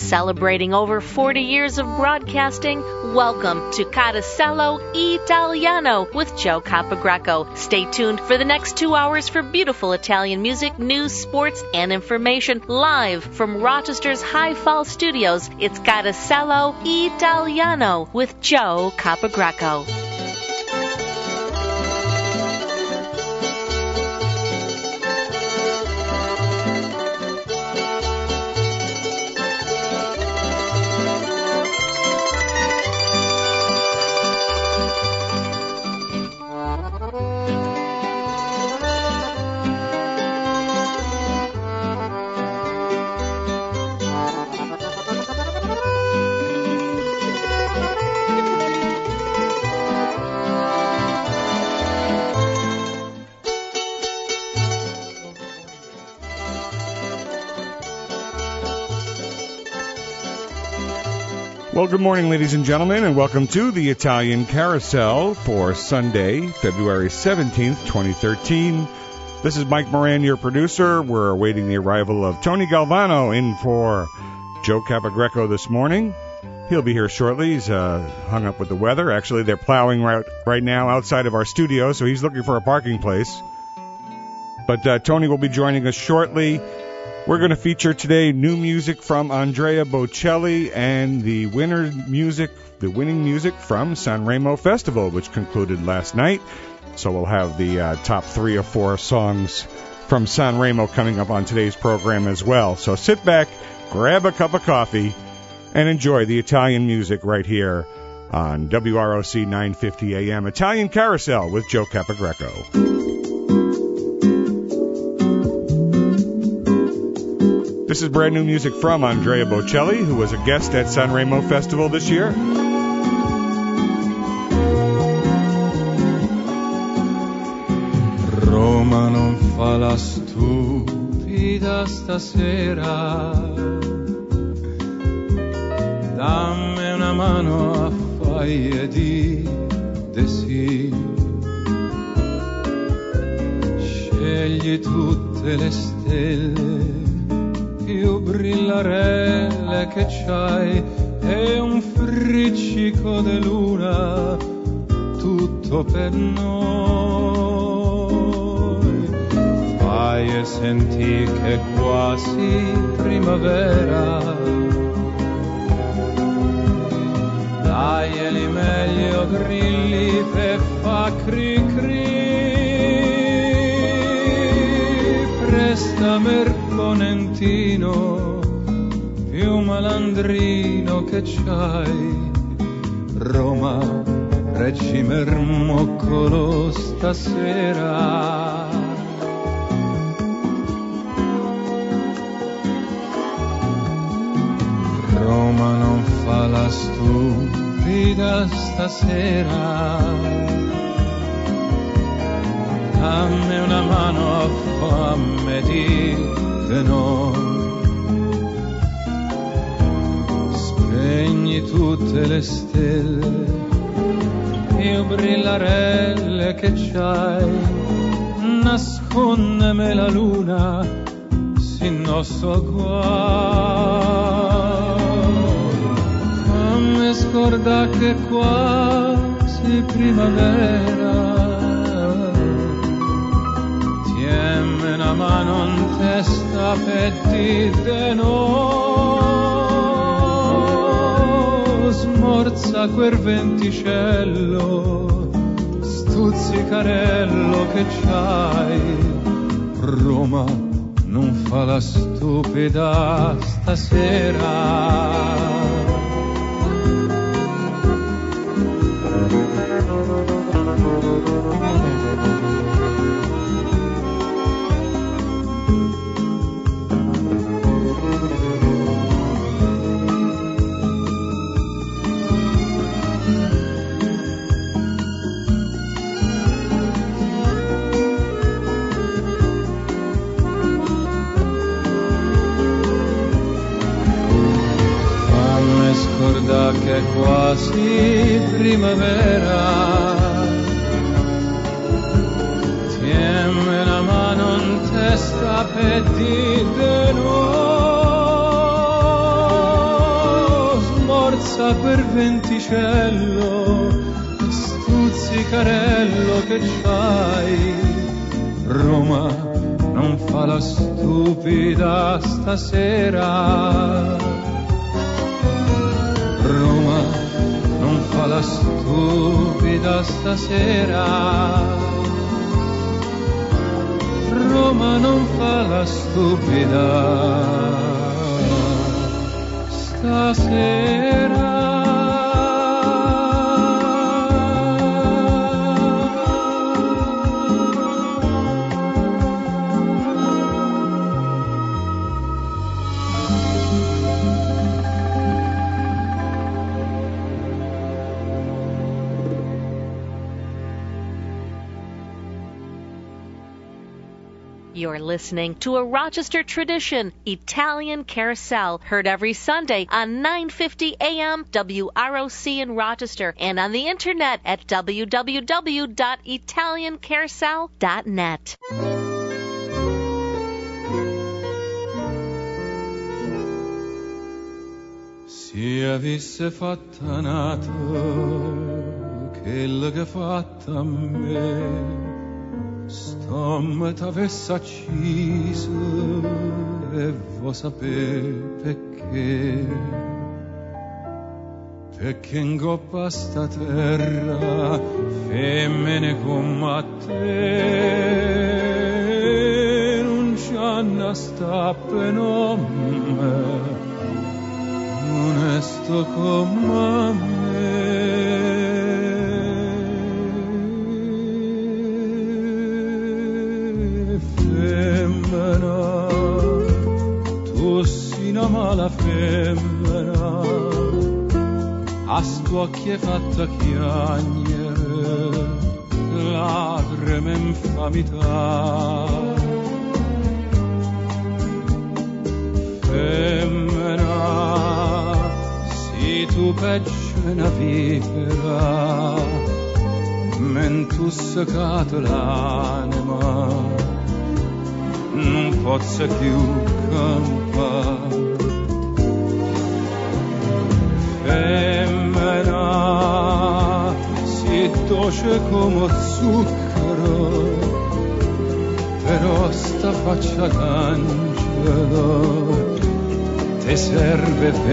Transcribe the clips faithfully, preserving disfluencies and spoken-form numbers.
Celebrating over forty years of broadcasting, welcome to Carosello Italiano with Joe Capogreco. Stay tuned for the next two hours for beautiful Italian music, news, sports, and information live from Rochester's High Fall Studios. It's Carosello Italiano with Joe Capogreco. Well, good morning, ladies and gentlemen, and welcome to the Italian Carousel for Sunday, February seventeenth, twenty thirteen. This is Mike Moran, your producer. We're awaiting the arrival of Tony Galvano in for Joe Capogreco this morning. He'll be here shortly. He's uh, hung up with the weather. Actually, they're plowing right, right now outside of our studio, so he's looking for a parking place. But uh, Tony will be joining us shortly. We're going to feature today new music from Andrea Bocelli and the winner music, the winning music from Sanremo Festival, which concluded last night. So we'll have the uh, top three or four songs from Sanremo coming up on today's program as well. So sit back, grab a cup of coffee, and enjoy the Italian music right here on W R O C nine fifty A M Italian Carousel with Joe Capogreco. This is brand new music from Andrea Bocelli, who was a guest at Sanremo Festival this year. Roma non fa la stupida stasera, dammi una mano a faglie di desì, scegli tutte le stelle più brillarelle che c'hai e un friccico di luna, tutto per noi. Fai e senti che quasi primavera, dai li meglio grilli per fa cri cri, presta merconentino più malandrino che c'hai. Roma, reggi mermoccolo stasera. Roma non fa la stupida stasera, dammi una mano a fame di tenore, spegni tutte le stelle più brillarelle che c'hai, nascondeme la luna sin nostro guai, fammi scordar che quasi primavera, tiemme una mano in testa per dire no, smorza quel venticello, stuzzicarello che c'hai. Roma non fa la stupida stasera. Che è quasi primavera, tiemme la mano in testa per dire no, passa quel venticello, stuzzicarello che c'hai. Roma non fa la stupida stasera, Roma non fa la stupida stasera, Roma non fa la stupida stasera. You're listening to a Rochester tradition, Italian Carousel, heard every Sunday on nine fifty A M W R O C in Rochester and on the internet at w w w dot italian carousel dot net. Si avesse fatta nato quello che fatta a me, Stom t'avesse acciso e vuoi sapere perché? Perché in coppa sta terra femmine come te non c'hanno sta penome, onesto come me. Femmina, tu sei una mala femmina, a sto occhio è fatta chiagnere, lacrime infamità. Femmina, sei tu peggio una vipera, men tu seccato l'anima, non posso più campare. Femmina, si dolce come zucchero, però sta faccia d'angelo te serve per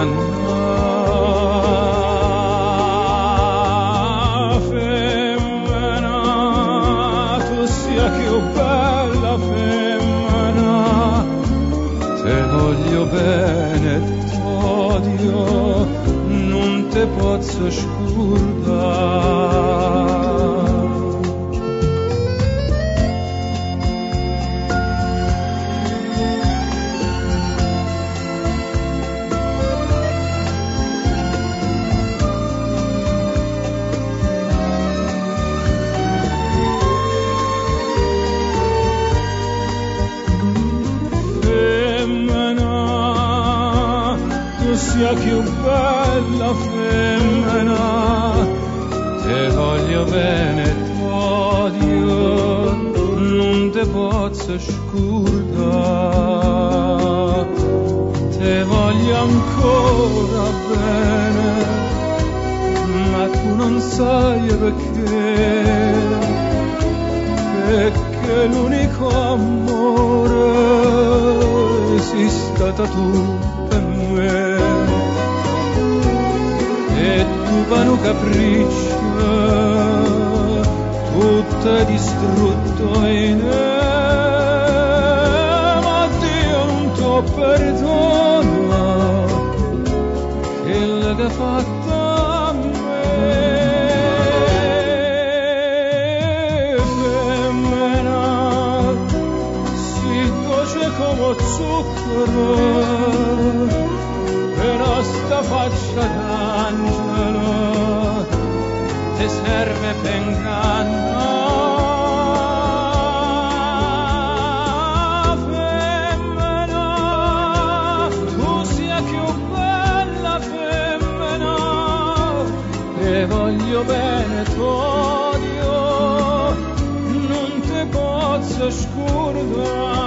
ingannare. Femmina, tu sia più bella femmina, te voglio bene, t'odio, non te posso scordare. Sia più bella femmina, te voglio bene, t'odio, non te posso scordare. Te voglio ancora bene, ma tu non sai perché, perché l'unico amore sei stata tu per me. E tu vano capriccio, tutto è distrutto in me, ma Dio non t'ho perdona, quello che ha fatto a me. Femmina, si dolce come zucchero, però sta faccia d'angelo te serve per ingannare. Femmina, tu sia più bella femmina, te voglio bene, t'odio, non te posso scordare.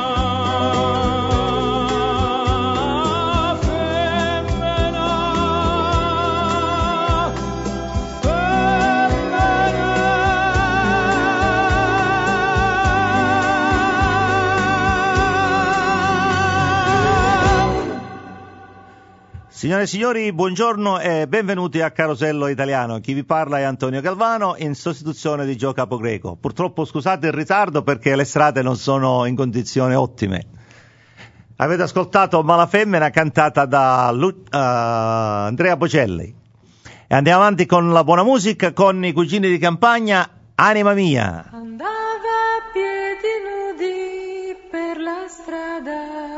Signore e signori, buongiorno e benvenuti a Carosello Italiano. Chi vi parla è Antonio Galvano in sostituzione di Gio Capogreco. Purtroppo scusate il ritardo perché le strade non sono in condizioni ottime. Avete ascoltato Malafemmina cantata da Lu- uh, Andrea Bocelli. E andiamo avanti con la buona musica con i Cugini di Campagna, Anima Mia. Andava a piedi nudi per la strada,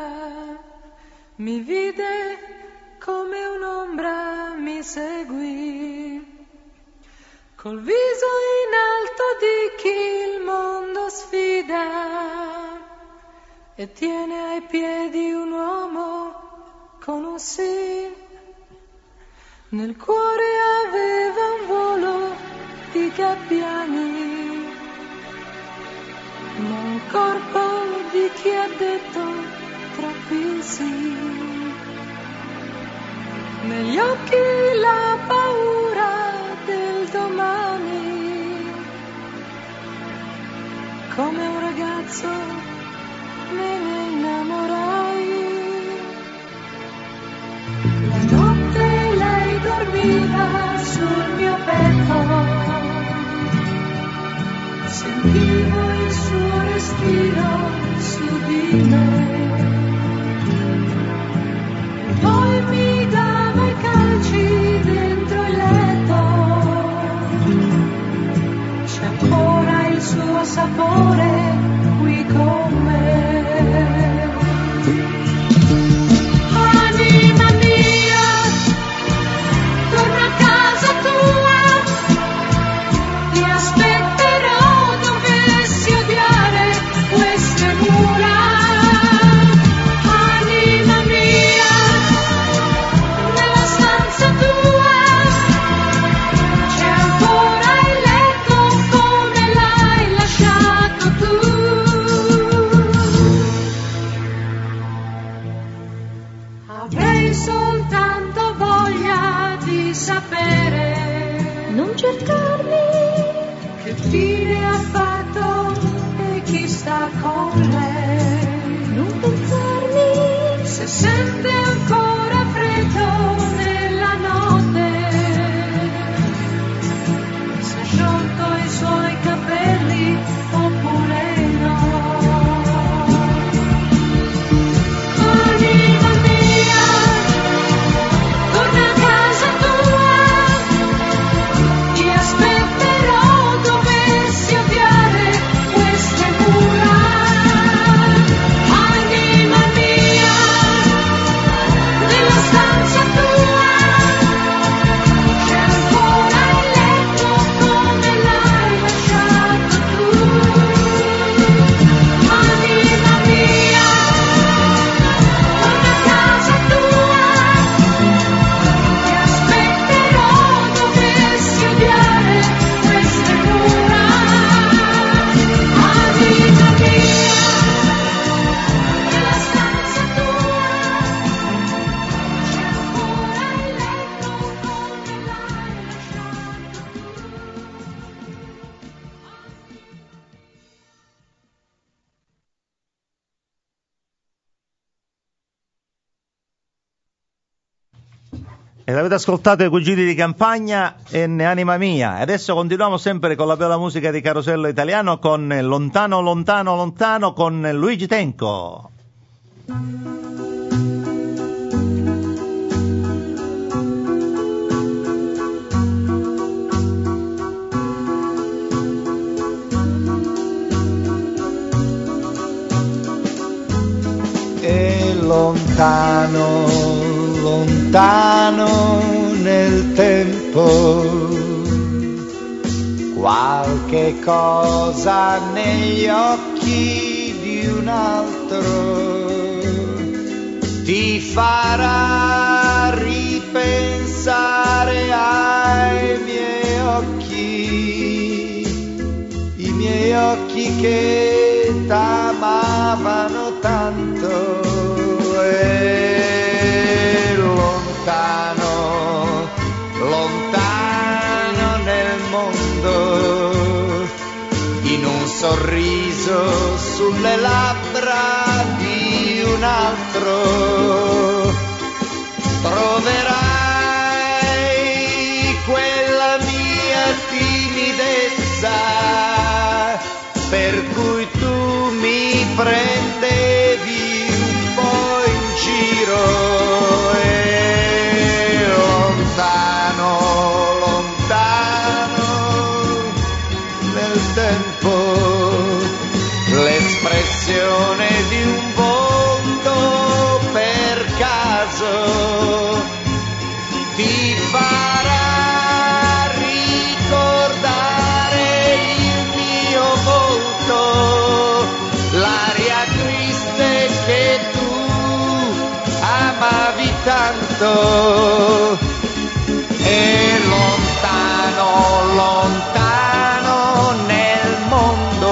mi vide come un'ombra, mi seguì, col viso in alto di chi il mondo sfida, e tiene ai piedi un uomo con un sì. Nel cuore aveva un volo di gabbiani, ma un corpo di chi ha detto troppi sì. Negli occhi la paura del domani, come un ragazzo me ne innamorai. La notte lei dormiva sul mio petto, sentivo il suo respiro su di me. Poi mi dava i calci dentro il letto, c'è ancora il suo sapore qui con me. Anima mia, torna a casa tua, ti aspetterò dovessi odiare queste mura. Soltanto voglia di sapere, non cercarmi, che fine ha fatto e chi sta con lei. Non pensarmi, se sente ancora freddo nella notte, se ha sciolto i suoi capelli oppure no. Anima mia, torna a casa tua, ti aspetterò dovessi odiare queste mura. Anima mia, nella stanza tua c'è ancora il letto come l'hai lasciato tu. Anima mia, torna a casa tua, ti aspetterò dovessi odiare queste mura. Anima mia, nella stanza tua c'è ancora il letto come l'hai lasciato tu. Ed avete ascoltato i Cugini di Campagna e Anima Mia. E adesso continuiamo sempre con la bella musica di Carosello Italiano con Lontano, Lontano, Lontano con Luigi Tenco. E lontano, lontano nel tempo, qualche cosa negli occhi di un altro ti farà ripensare ai miei occhi, i miei occhi che t'amavano tanto. E lontano, lontano nel mondo, in un sorriso sulle labbra di un altro, troverai quella mia timidezza per cui tu mi prendevi un po' in giro e lontano, lontano nel tempo l'espressione di un volto per caso ti farà ricordare il mio volto, l'aria triste che tu amavi tanto e lontano, lontano nel mondo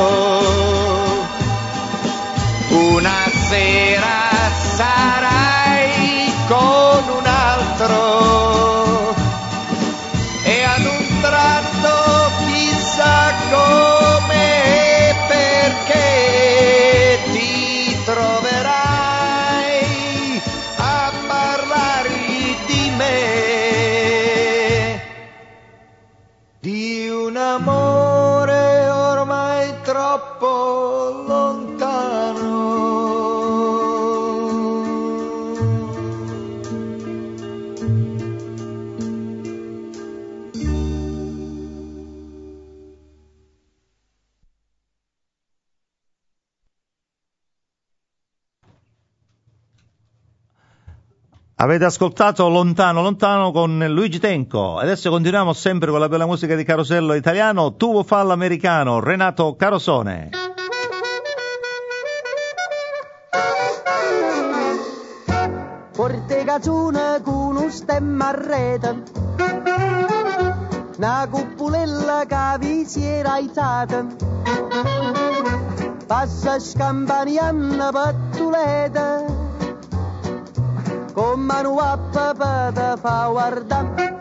una sera sarai con un altro e ad un tratto chissà come e perché ti troverai a parlare di me, di un amore ormai troppo lontano. Avete ascoltato Lontano Lontano con Luigi Tenco. Adesso continuiamo sempre con la bella musica di Carosello Italiano. Tuo fa l'americano, Renato Carosone. Porte cazzone con un stemma a rete, una cuppulella che vi si era aizzata, passa scampanianna pattuleta, con mano a papà te fa guardare.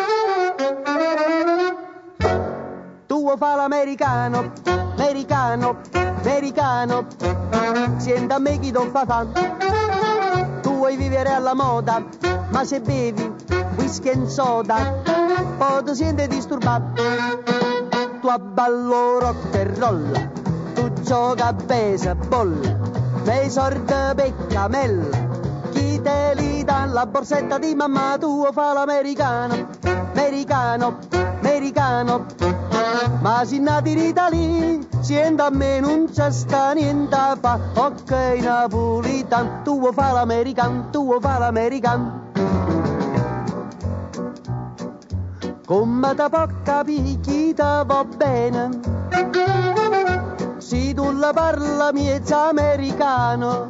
Tu fa l'americano, americano, americano, senta a me chi do fa fa. Tu vuoi vivere alla moda, ma se bevi whisky e soda, poi ti senti disturbato. Tu abballo rock and roll, tu gioca a baseball, nei sordi peccamella, chi te li dà la borsetta di mamma, tu fa l'americano, americano, americano, ma si nati in Italia, siendo a me non c'è sta niente a fa, ok napolitan, tu fa l'americano, tu fa l'americano. Come te può capire chi te va bene, se tu la parla miezza americano,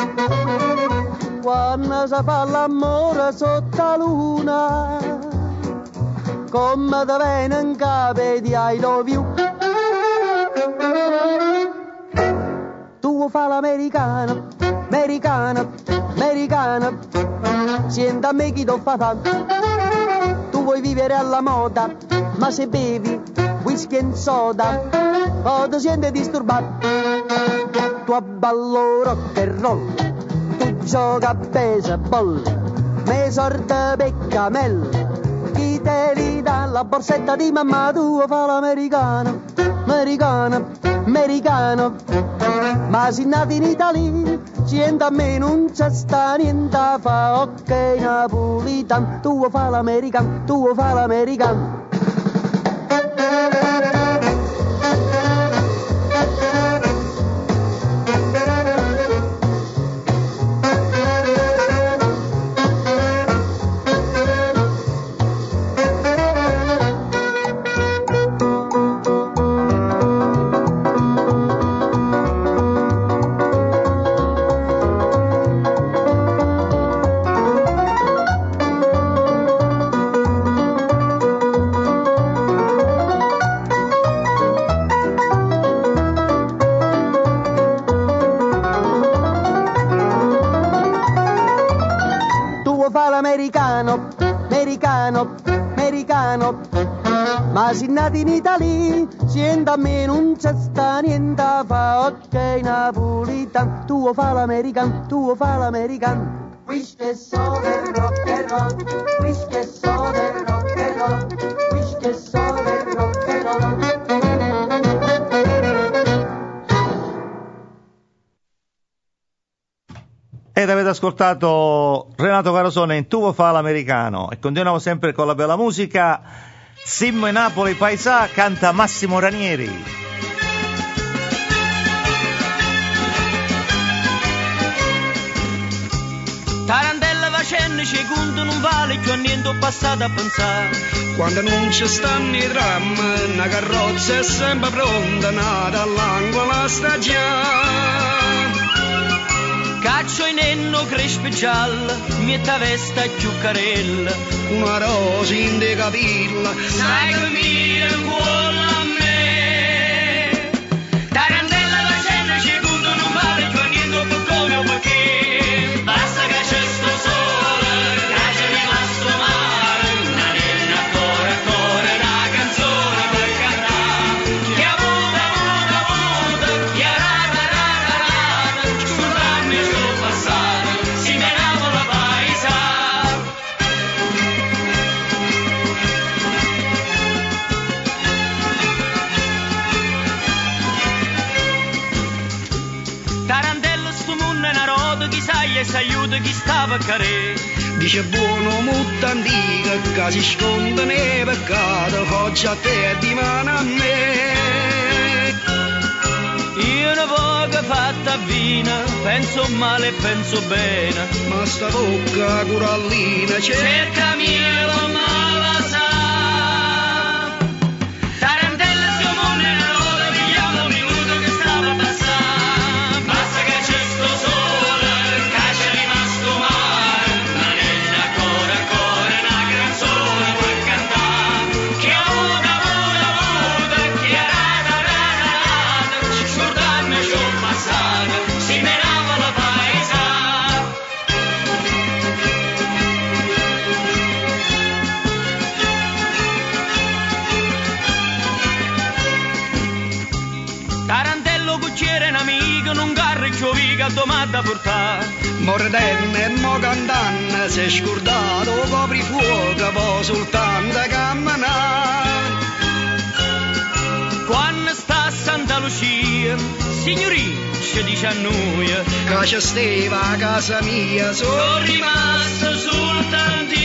quando si fa l'amore sotto la luna, come te viene in capo di I love you. Tu fa l'americano, americano, americano, senta a me chi do fa tanto. Tu vuoi vivere alla moda, ma se bevi whisky e soda, o ti senti disturbato. Tu abballo rock and roll, tu gioca a baseball, me sorda peccamella, chi te li dà la borsetta di mamma, tu fa l'americano, americano, americano, ma si nati in Italia, siendo a me non c'è sta niente a fa, ok napolitan, tu fa l'americano, tu fa l'americano. Americano, americano, americano, ma si nati in Italia, siendo a me non c'è sta niente a fa, ok napolitan, tu fa l'americano, tu fa l'americano. Wish che so del rock and roll, wish che so del rock and roll, wish che so del rock and roll. Ed avete ascoltato Renato Carosone in Tu vuoi fa l'americano e continuiamo sempre con la bella musica. Simmo e Napoli Paesà canta Massimo Ranieri. Tarantella facendo secondo non vale più a niente ho passato a pensare. Quando non ci stanno i tram, una carrozza è sempre pronta, nata all'angolo la stagione. Caccio in enno crespe gialla, mietta vesta e più carella. Una rosa in de capilla, Sai che mi ricuola a me. Tarantella facendo secondo non vale più a niente ho come o perché. Basta che c'è sto sole, che c'è rimasto mare. Una nena ancora ancora una canzone per cantare. Chi ha avuto avuto avuto, chi ha rata rata rata. Scusami sto passato, si menava la paesa. Tarantello sto mondo è una roda, chi sai e si aiuta chi stava a care. dice buono molto antica, che si sconda nei peccati, oggi a te e di mano a me. Io una poca fatta vina, penso male e penso bene. Ma sta bocca corallina Cercami lo mala sa. Tarantella sto mondo è una roda, pigliamo un minuto che stava a passare. Basta che c'è sto sole, che c'è rimasto mare. Una nena ancora ancora una canzone per cantare. Chi ha avuto avuto avuto, chi ha rata rata rata. Scordammi ciò passato, si menava la paesa. Tarantello cucciere un amico, non carri giovica domanda portare. Mordenne e mo cantanne, se scordato copri fuoco, poi soltanto camminare. Quando sta a Santa Lucia, signorina, ci dice a noi, Che ci steva a casa mia, sono sono rimasto soltanto.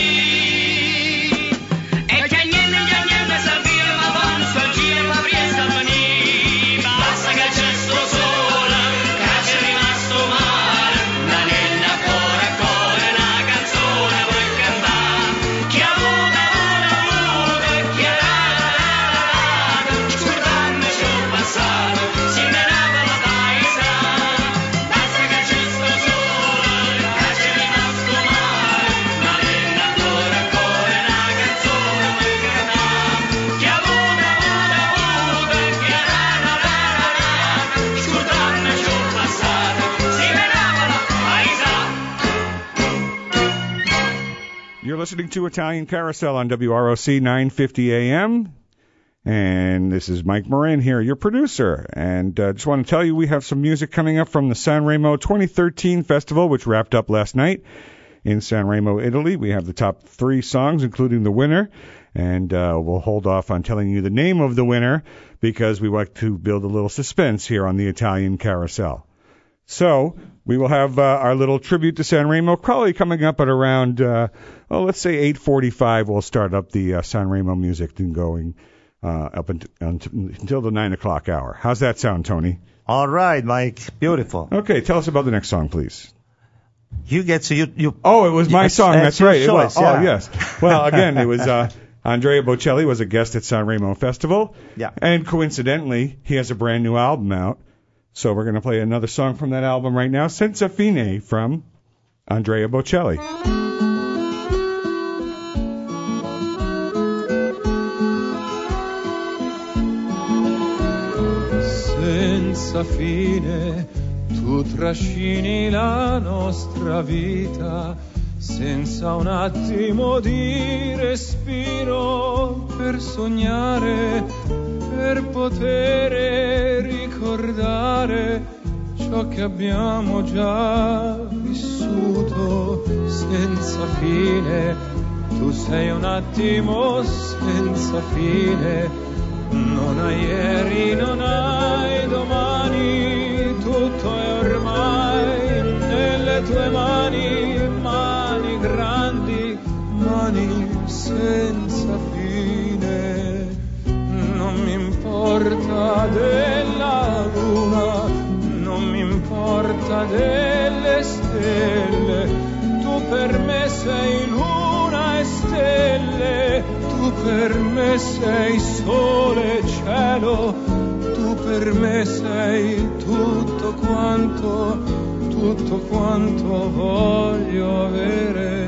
E che niente, che niente sapere, ma fa nostalgia, ma presto a venire. Basta che c'è sto sole, che c'è rimasto male. Una nena ancora ancora una canzone per cantare. Chi ha avuto avuto avuto, chi ha rata rata rata. Scordammi ciò passato, si menava la paesa. Basta che c'è sto sole, che c'è rimasto male. Una nena ancora ancora una canzone per cantare. Chi ha avuto avuto avuto, chi ha rata rata rata. Scordammi ciò passato, si menava la paesa. You're listening to Italian Carousel on W R O C nine fifty A M. And this is Mike Moran here, your producer. And uh, just want to tell you we have some music coming up from the Sanremo twenty thirteen festival, which wrapped up last night in Sanremo, Italy. We have the top three songs, including the winner. And uh, we'll hold off on telling you the name of the winner because we like to build a little suspense here on the Italian Carousel. So we will have uh, our little tribute to Sanremo probably coming up at around, uh, oh, let's say eight forty-five. We'll start up the uh, Sanremo music and going uh, up unt- unt- until the nine o'clock hour. How's that sound, Tony? All right, Mike. Beautiful. Okay, tell us about the next song, please. You get to you. you Oh, it was my It's- song. it's That's your right. It was- choice, yeah. Oh, yes. Well, again, it was uh, Andrea Bocelli was a guest at Sanremo Festival. Yeah. And coincidentally, he has a brand new album out. So we're going to play another song from that album right now, Senza Fine, from Andrea Bocelli. Senza fine tu trascini la nostra vita, senza un attimo di respiro per sognare, per poter ricordare ciò che abbiamo già vissuto. vissuto senza fine, tu sei un attimo senza fine, non hai ieri, non hai domani, tutto è ormai nelle tue mani, mani grandi, mani senza fine. Non mi importa della luna, non mi importa delle stelle, tu per me sei luna e stelle, tu per me sei sole e cielo, tu per me sei tutto quanto, tutto quanto voglio avere.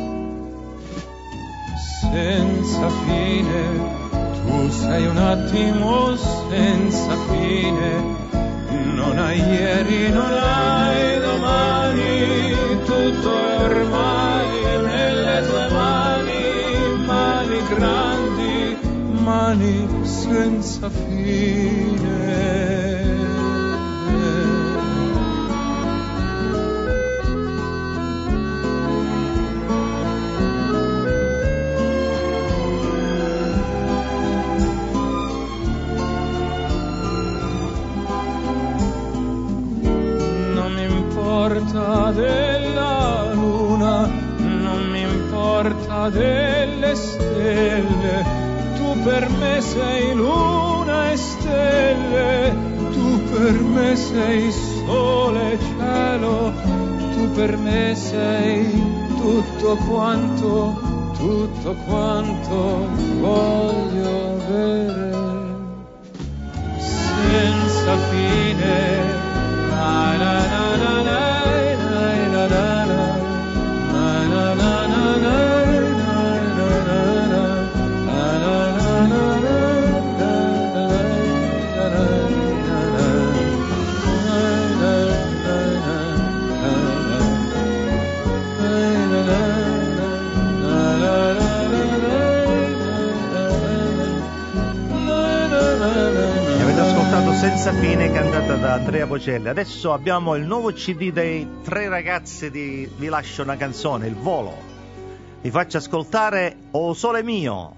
Senza fine, tu sei un attimo senza fine, non hai ieri, non hai domani, tutto è ormai nelle tue mani, mani grandi, mani senza fine. Della luna, non mi importa delle stelle, tu per me sei luna e stelle, tu per me sei sole e cielo, tu per me sei tutto quanto, tutto quanto voglio avere. Senza fine, la la la la la. Senza fine, cantata da Andrea Bocelli. Adesso abbiamo il nuovo C D dei Tre Ragazzi di Vi lascio una canzone, Il volo. Vi faccio ascoltare O Sole Mio.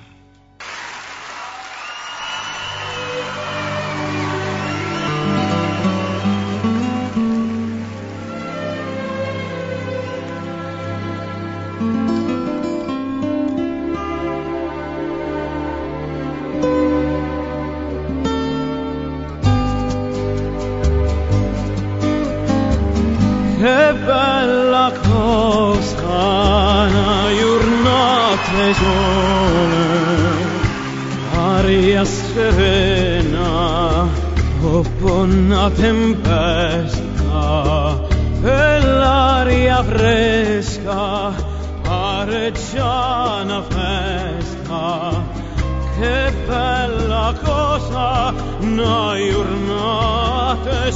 Che bella cosa, una giornata sole, aria serena, dopo una tempesta, e l'aria fresca, pare già una festa. Che bella cosa, una giornata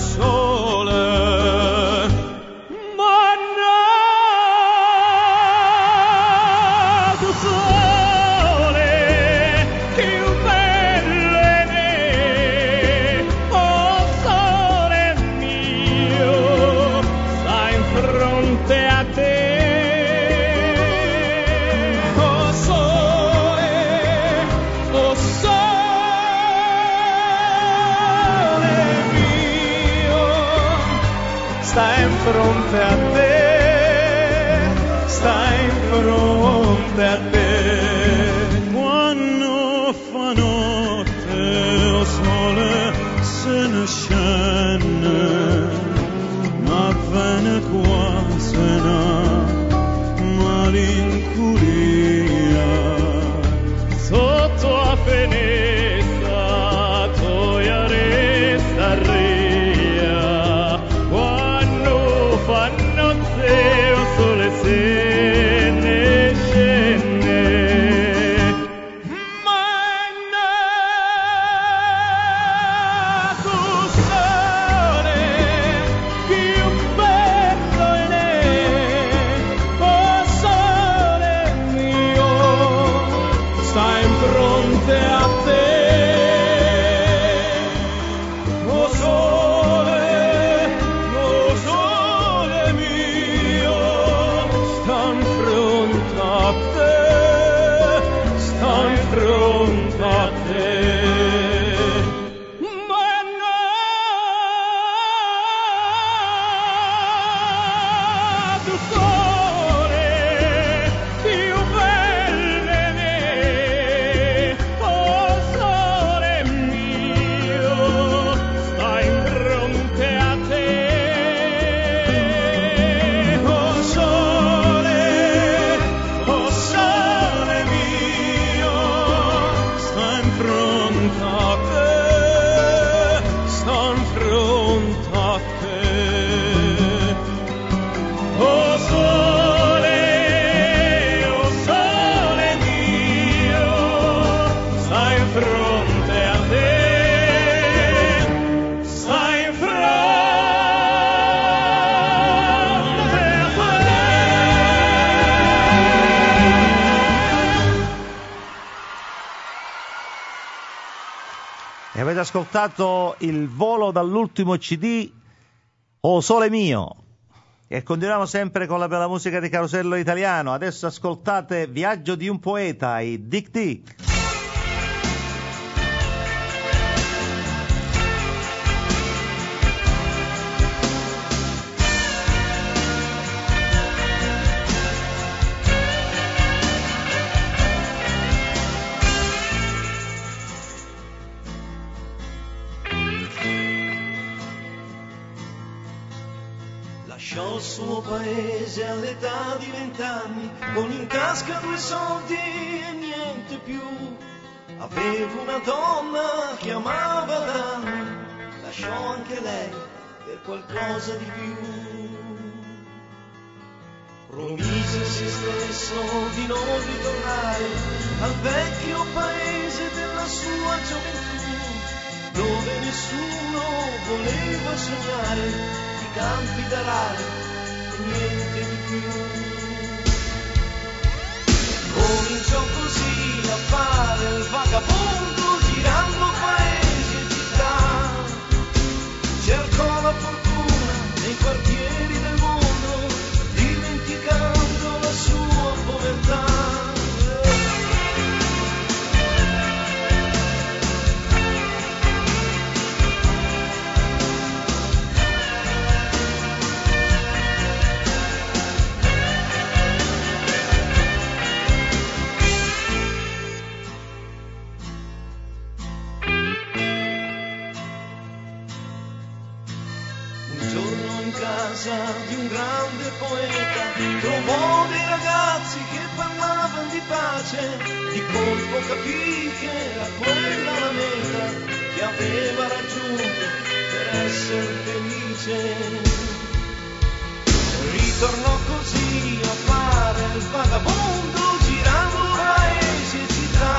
sole. Fronte a te, sta in fronte a te. Quando fa notte o sole se ne scende, ma viene quasi una malinconia. Sotto a finestra, toia resta ria. Fanno te un sole se ne scende, ma è nato sole più bello in è, oh sole mio, sta in fronte a te, oh sole, oh sole mio. E avete ascoltato Il volo dall'ultimo C D, O Sole Mio. E continuiamo sempre con la bella musica di Carosello Italiano. Adesso ascoltate Viaggio di un poeta, i Dick D. Lasciò il suo paese all'età di vent'anni, con in tasca due soldi e niente più. Aveva una donna che amava da anni, lasciò anche lei per qualcosa di più. Promise a se stesso di non ritornare al vecchio paese della sua gioventù, dove nessuno voleva sognare campi d'arare e niente di più. Cominciò così a fare il vagabondo, girando paesi e città. Cercò la fortuna nei quartieri del mondo, dimenticando la sua povertà. Di un grande poeta trovò dei ragazzi che parlavano di pace, di colpo capì che era quella la meta che aveva raggiunto per essere felice. Ritornò così a fare il vagabondo, girando paesi e città.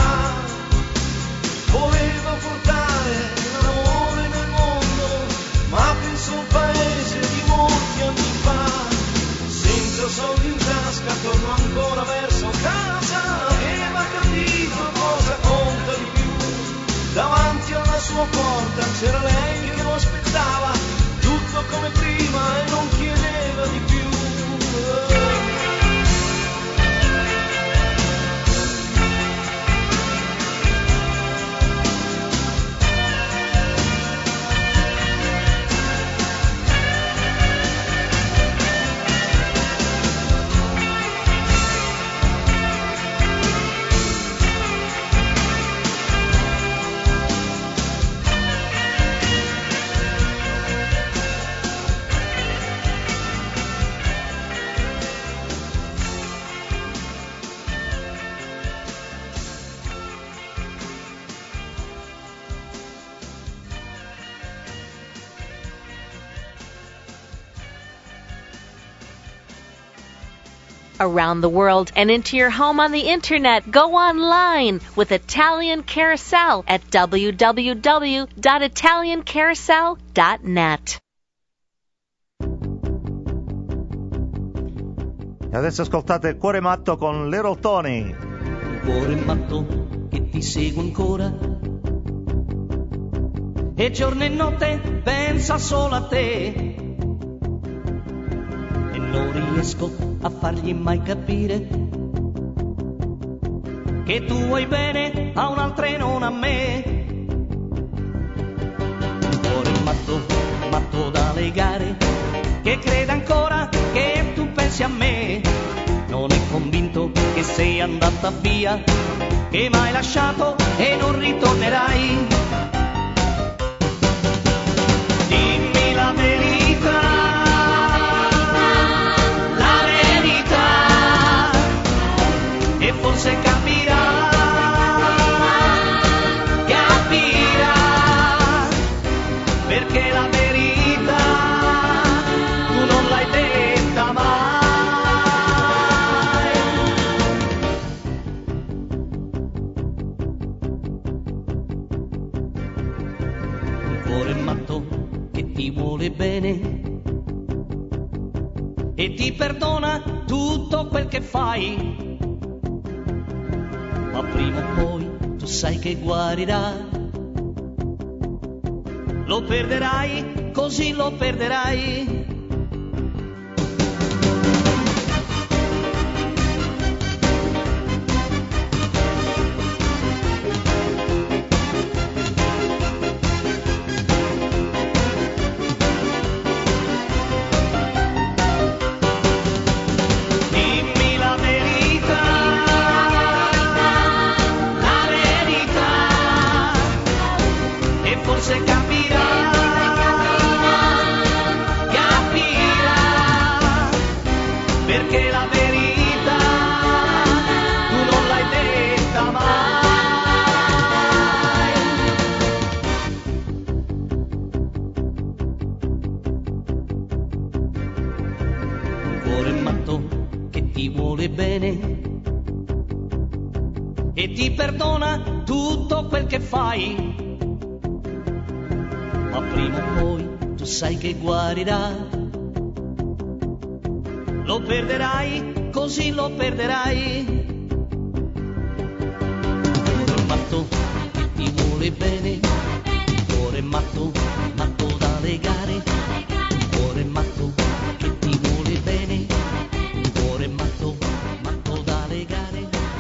Voleva portare l'amore nel mondo, ma pensò al paese di molti anni fa. Senza soldi in tasca tornò ancora verso casa. Aveva capito cosa conta di più. Davanti alla sua porta c'era lei che lo aspettava, tutto come prima e non chiedeva di più. Around the world and into your home on the internet. Go online with Italian Carousel at w w w dot italian carousel dot net. E adesso ascoltate Cuore matto con Little Tony. Cuore matto che ti segue ancora, e giorno e notte pensa solo a te, e non riesco a fargli mai capire che tu vuoi bene a un'altra e non a me. Un cuore matto, matto da legare, che crede ancora che tu pensi a me. Non è convinto che sei andata via, che m'hai lasciato e non ritornerai. Dimmi la verità, forse capirà, capirà, perché la verità tu non l'hai detta mai. Un cuore matto che ti vuole bene e ti perdona tutto quel che fai, ma prima o poi tu sai che guarirà, lo perderai, così lo perderai. E ti perdona tutto quel che fai, ma prima o poi tu sai che guarirà. Lo perderai, così lo perderai. Cuore matto che ti vuole bene, cuore matto, matto da legare. Cuore matto che ti vuole bene, cuore matto, matto da legare.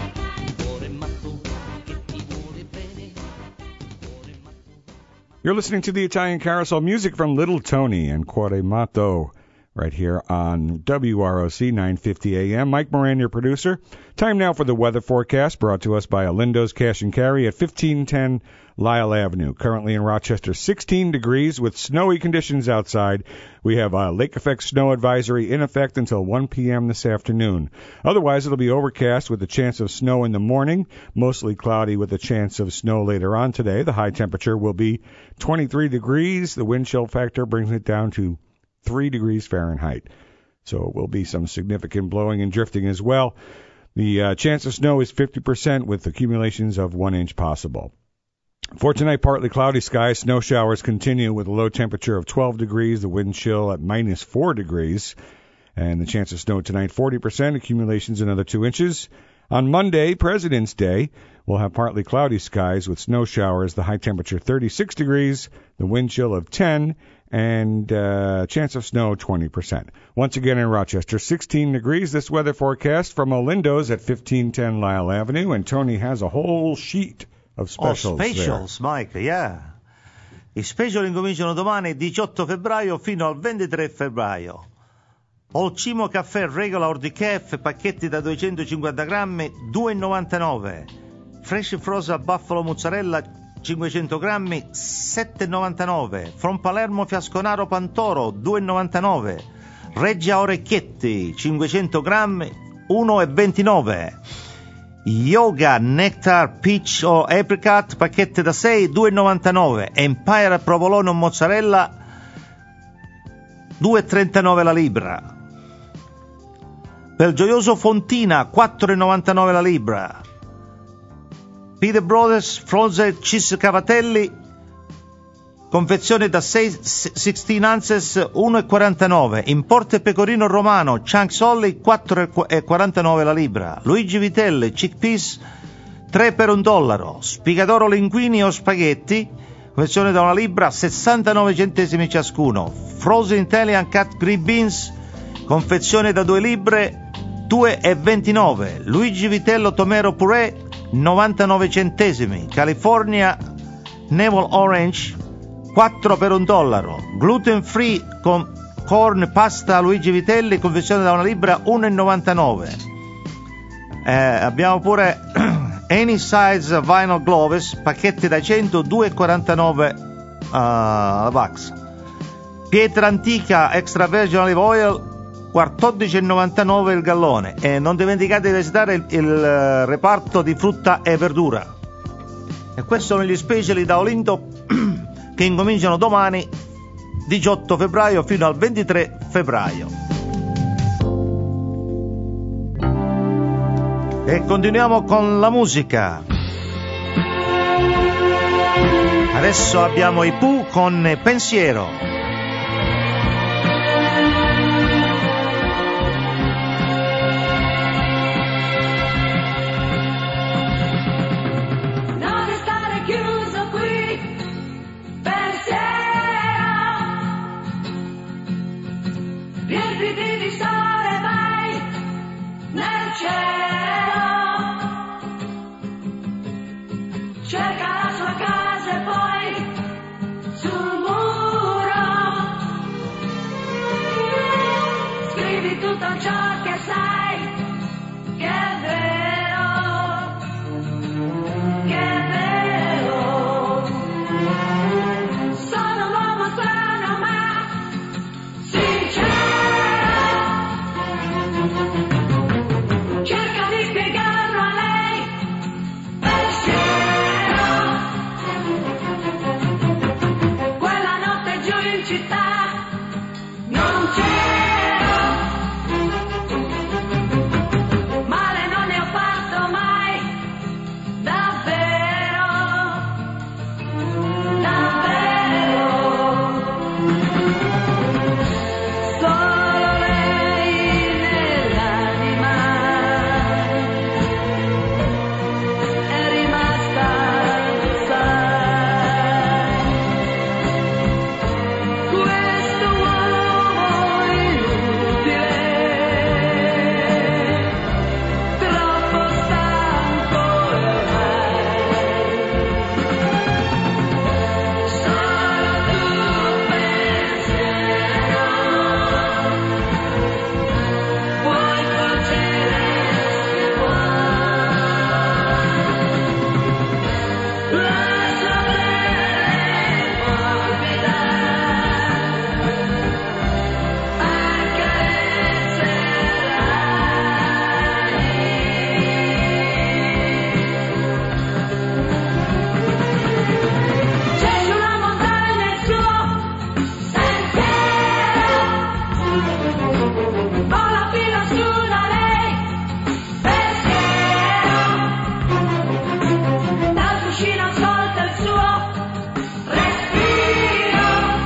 You're listening to the Italian Carousel, music from Little Tony and Cuore Matto right here on W R O C nine fifty A M. Mike Moran, your producer. Time now for the weather forecast brought to us by Alindo's Cash and Carry at fifteen ten Lyle Avenue. Currently in Rochester, sixteen degrees with snowy conditions outside. We have a lake effect snow advisory in effect until one p.m. this afternoon. Otherwise, it'll be overcast with a chance of snow in the morning, mostly cloudy with a chance of snow later on today. The high temperature will be twenty-three degrees. The wind chill factor brings it down to three degrees Fahrenheit. So it will be some significant blowing and drifting as well. The uh, chance of snow is fifty percent with accumulations of one inch possible. For tonight, partly cloudy skies. Snow showers continue with a low temperature of twelve degrees. The wind chill at minus four degrees. And the chance of snow tonight, forty percent. Accumulations another two inches. On Monday, President's Day, we'll have partly cloudy skies with snow showers. The high temperature, thirty-six degrees. The wind chill of ten. And uh, chance of snow, twenty percent. Once again in Rochester, sixteen degrees. This weather forecast from Olindo's at fifteen ten Lyle Avenue. And Tony has a whole sheet of specials. Oh, specials, there. Mike, yeah. I special incominciano domani, diciotto febbraio, fino al ventitré febbraio. Olcimo caffè regola Ordicaf, pacchetti da duecentocinquanta grammi, due e novantanove. Fresh frozen buffalo mozzarella, cinquecento grammi, sette e novantanove. From Palermo Fiasconaro Pantoro, due e novantanove. Reggia Orecchietti, cinquecento grammi, uno e ventinove. Yoga Nectar Peach o Apricot, pacchetti da sei, due e novantanove. Empire Provolone o Mozzarella, due e trentanove la libra. Per gioioso Fontina, quattro e novantanove la libra. Peter Brothers Frozen Cheese Cavatelli, confezione da sei sedici ounces, uno e quarantanove. Importo Pecorino Romano Chunks Olli, quattro e quarantanove la libra. Luigi Vitelli Chickpeas, tre per un dollaro. Spigadoro Linguini o Spaghetti, confezione da una libra, sessantanove centesimi ciascuno. Frozen Italian Cut Green Beans, confezione da due libre, due e ventinove. Luigi Vitello Tomero Purè, novantanove centesimi. California Navel Orange, quattro per un dollaro. Gluten free con corn pasta Luigi Vitelli, confezione da una libra, uno e novantanove. Eh, abbiamo pure Any Size Vinyl Gloves, pacchetti da cento, due e quarantanove uh, la box. Pietra antica extra virgin olive oil, quattordici e novantanove il gallone. E non dimenticate di visitare il, il uh, reparto di frutta e verdura. E questi sono gli speciali da Olindo che incominciano domani, diciotto febbraio, fino al ventitré febbraio. E continuiamo con la musica. Adesso abbiamo i Pooh con Pensiero. Non restare chiuso qui, pensiero. cerca la sua casa e poi sul muro scrivi tutto ciò che sai che è vero, che è vero. Sono un uomo strano ma sincero, cerca di spiegarlo a lei, pensiero. Quella notte giù in città non c'ero, male non ne ho fatto mai, davvero, davvero. Solo lei nell'anima è rimasta, sai, questo uomo inutile, troppo stanco ormai. Solo tu pensiero puoi concedere se vuoi la sua pelle morbida, accarezzerai. C'è sulla montagna il suo sentiero, vola fino su da lei, pensiero, dal cuscino ascolta il suo respiro,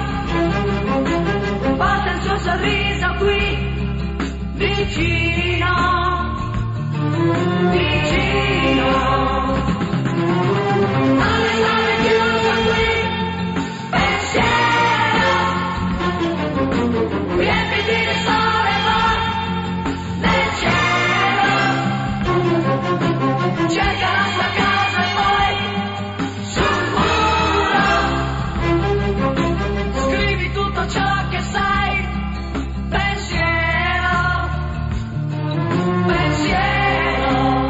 porta il suo sorriso qui, vicino, vicino. Alle sale chiuso qui, pensiero, riempiti di sole poi nel cielo, cerca la sua casa e poi sul muro scrivi tutto ciò che sai, pensiero, pensiero,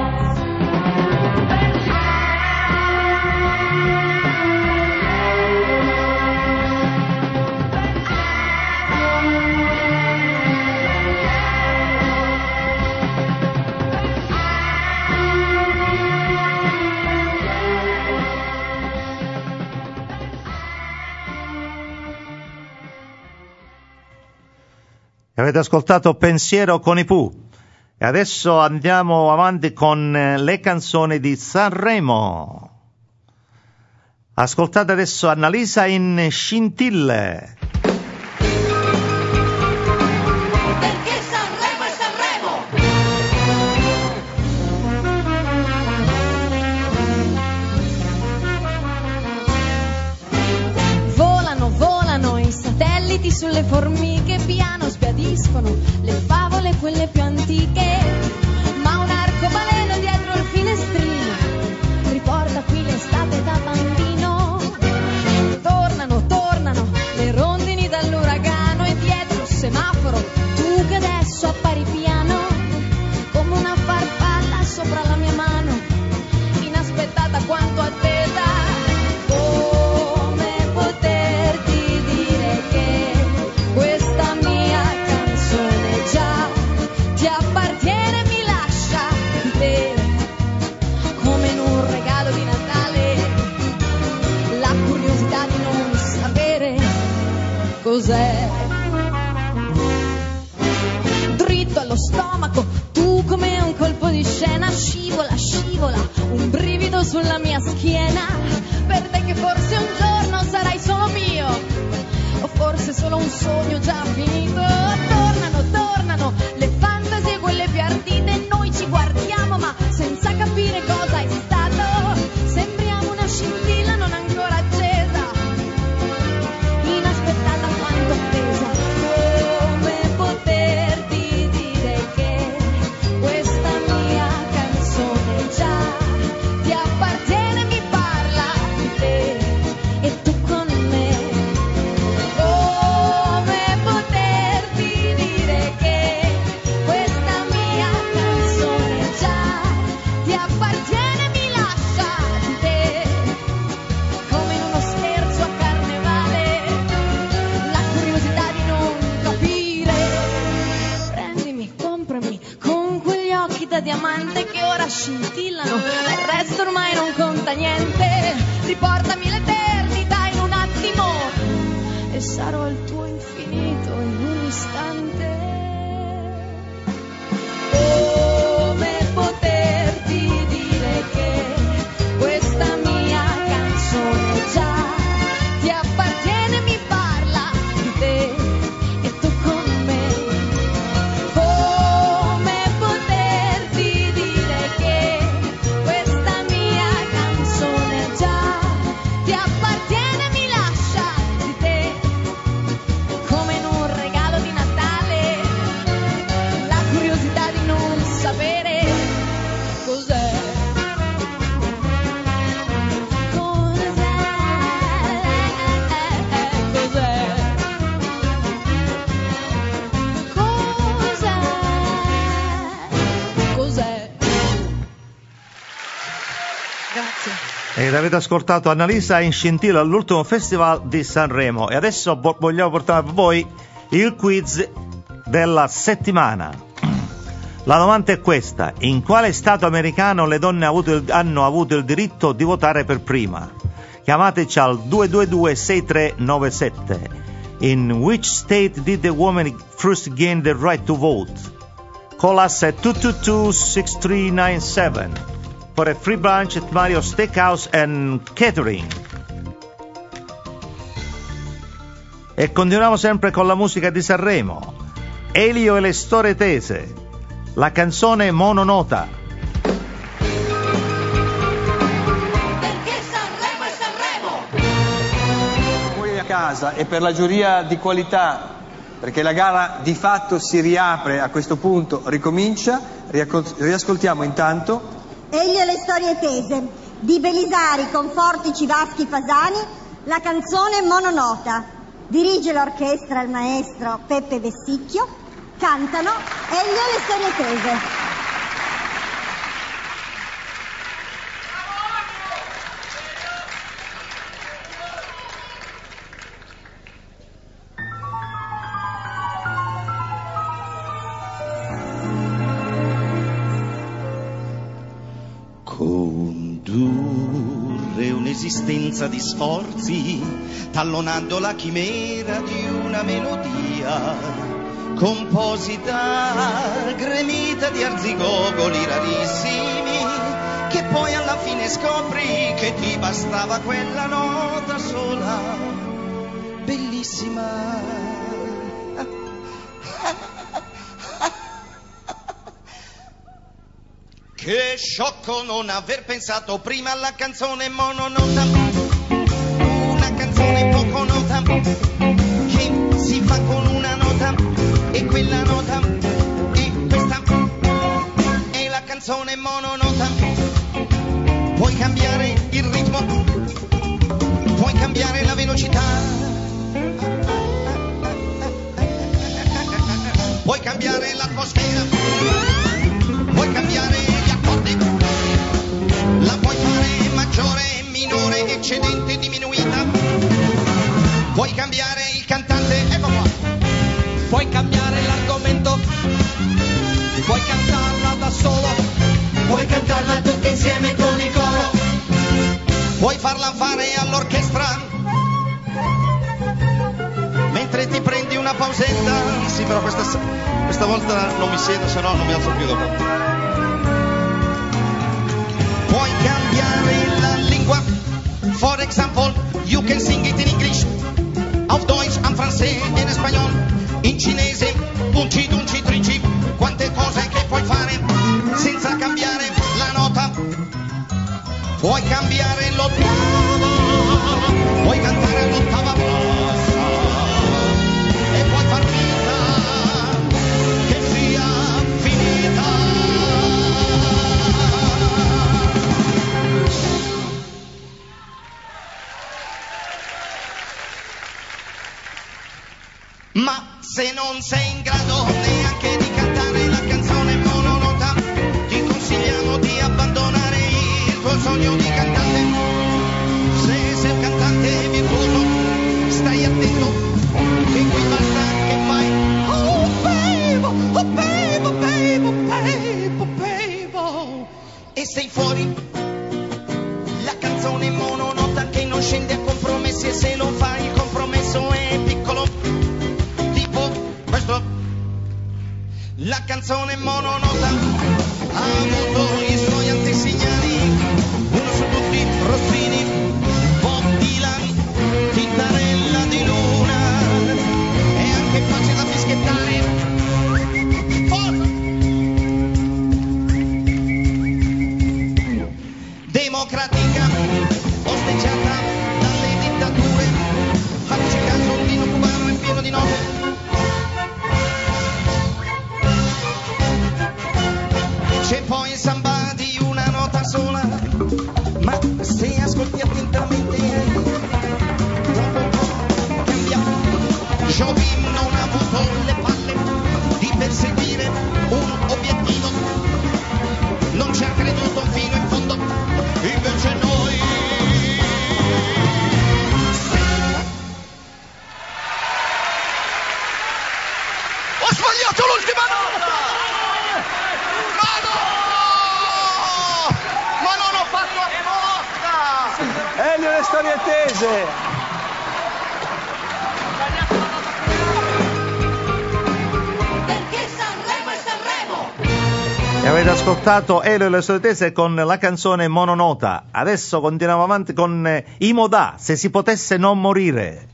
Avete ascoltato Pensiero con i Pooh. E adesso andiamo avanti con eh, le canzoni di Sanremo. Ascoltate adesso Annalisa in Scintille. perché Sanremo è Sanremo. Volano, volano i satelliti sulle formiche, piano sbiadiscono le favole quelle più antiche, ma un arcobaleno dietro il finestrino riporta qui l'estate da bambino. Tornano, tornano le rondini dall'uragano e dietro il semaforo tu che adesso appari piano come una farfalla sopra la mia mano, inaspettata quanto attesa. Come poterti dire che questa mia canzone già ti appartiene, mi lascia di te come in un regalo di Natale, la curiosità di non sapere cos'è. Dritto allo stomaco, tu come un colpo di scena, scivola, scivola, un brivido sulla mia schiena, per te che forse un giorno sarai solo mio, o forse solo un sogno già finito. Tornano, tornano le fantasie quelle più ardite, noi ci guardiamo ma senza capire cosa è stato, sembriamo una scintilla non ancora accesa, inaspettata quanto attesa. Come poterti dire che questa mia canzone già ti appartiene, mi parla niente. Riportami l'eternità in un attimo e sarò al tuo infinito in un istante. Come poterti dire che questa mia canzone già ti appartiene, mi parla di te e tu con me. Come poterti dire che questa mia canzone già ti appartiene, mi lascia di te come in un regalo di Natale, la curiosità di non sapere cos'è. Ed avete ascoltato Annalisa in scintilla all'ultimo festival di Sanremo. E adesso vo- vogliamo portare a voi il quiz della settimana. La domanda è questa: in quale stato americano le donne ha avuto il- hanno avuto il diritto di votare per prima? Chiamateci al due due due sei tre nove sette. In which state did the woman first gain the right to vote? Call us at two two two six three nine seven for a free brunch at Mario Steakhouse and Catering. E continuiamo sempre con la musica di Sanremo. Elio e le storie tese, la canzone mononota. Perché Sanremo è Sanremo! Voi a casa e per la giuria di qualità, perché la gara di fatto si riapre a questo punto, ricomincia, riaccol- riascoltiamo intanto Elio e le storie tese di Belisari, Conforti, Civaschi, Fasani, la canzone mononota. Dirige l'orchestra il maestro Peppe Vessicchio. Cantano Elio e le storie tese. Condurre un'esistenza di sforzi, tallonando la chimera di una melodia composita, gremita di arzigogoli rarissimi, che poi alla fine scopri che ti bastava quella nota sola, bellissima. Che sciocco non aver pensato prima alla canzone mononota, una canzone poco nota, che si fa con una nota, e quella nota, e questa è la canzone mononota. Puoi cambiare il ritmo, puoi cambiare la velocità, puoi cambiare l'atmosfera, puoi cambiare gli accordi, la puoi fare maggiore, minore, eccedente, diminuita, puoi cambiare il cantante, ecco qua, puoi cambiare l'argomento, puoi cantarla da solo, puoi cantarla tutti insieme con il coro, puoi farla fare all'orchestra mentre ti prendi una pausetta. Sì, però questa, questa volta non mi siedo, se no non mi alzo più dopo. Puoi cambiare la lingua, for example, you can sing it in English, auf Deutsch, en francese, in spagnolo, in cinese, unci, dunci, trinci, quante cose che puoi fare senza cambiare la nota. Puoi cambiare l'ottava, puoi cantare l'ottava bassa, e puoi far finta che sia finita. Ma se non sei in grado neanche di cantare la canzone mononota, ti consigliamo di abbandonare il tuo sogno di cantante. Se sei un cantante virtuoso, stai attento, che qui basta che fai oh baby, oh baby, baby, baby, baby, e sei fuori. La canzone canzone mononota che non scende a compromessi, e se lo fa il compromesso è piccolo, tipo questo. La canzone mononota ha avuto i suoi antesignani, uno su tutti Rossini, Bob Dylan, Tintarella di Luna, e anche facile da fischiettare. Forza! Democratica, osteggiata dalle dittature, facci caso, un vino cubano è pieno di note. C'è poi il samba di una nota sola, ma se ascolti attentamente dopo un po' cambia. Jobim non ha avuto le palle di perseguire un obiettivo, non ci ha creduto fino in fondo, invece noi ho sbagliato l'ultima nota! Ma no! Ma non ho fatto apposta! Elio, le storie tese! Perché Sanremo è Sanremo! E avete ascoltato Elio e le sue tese con la canzone mononota. Adesso continuiamo avanti con eh, I Modà, Se si potesse non morire.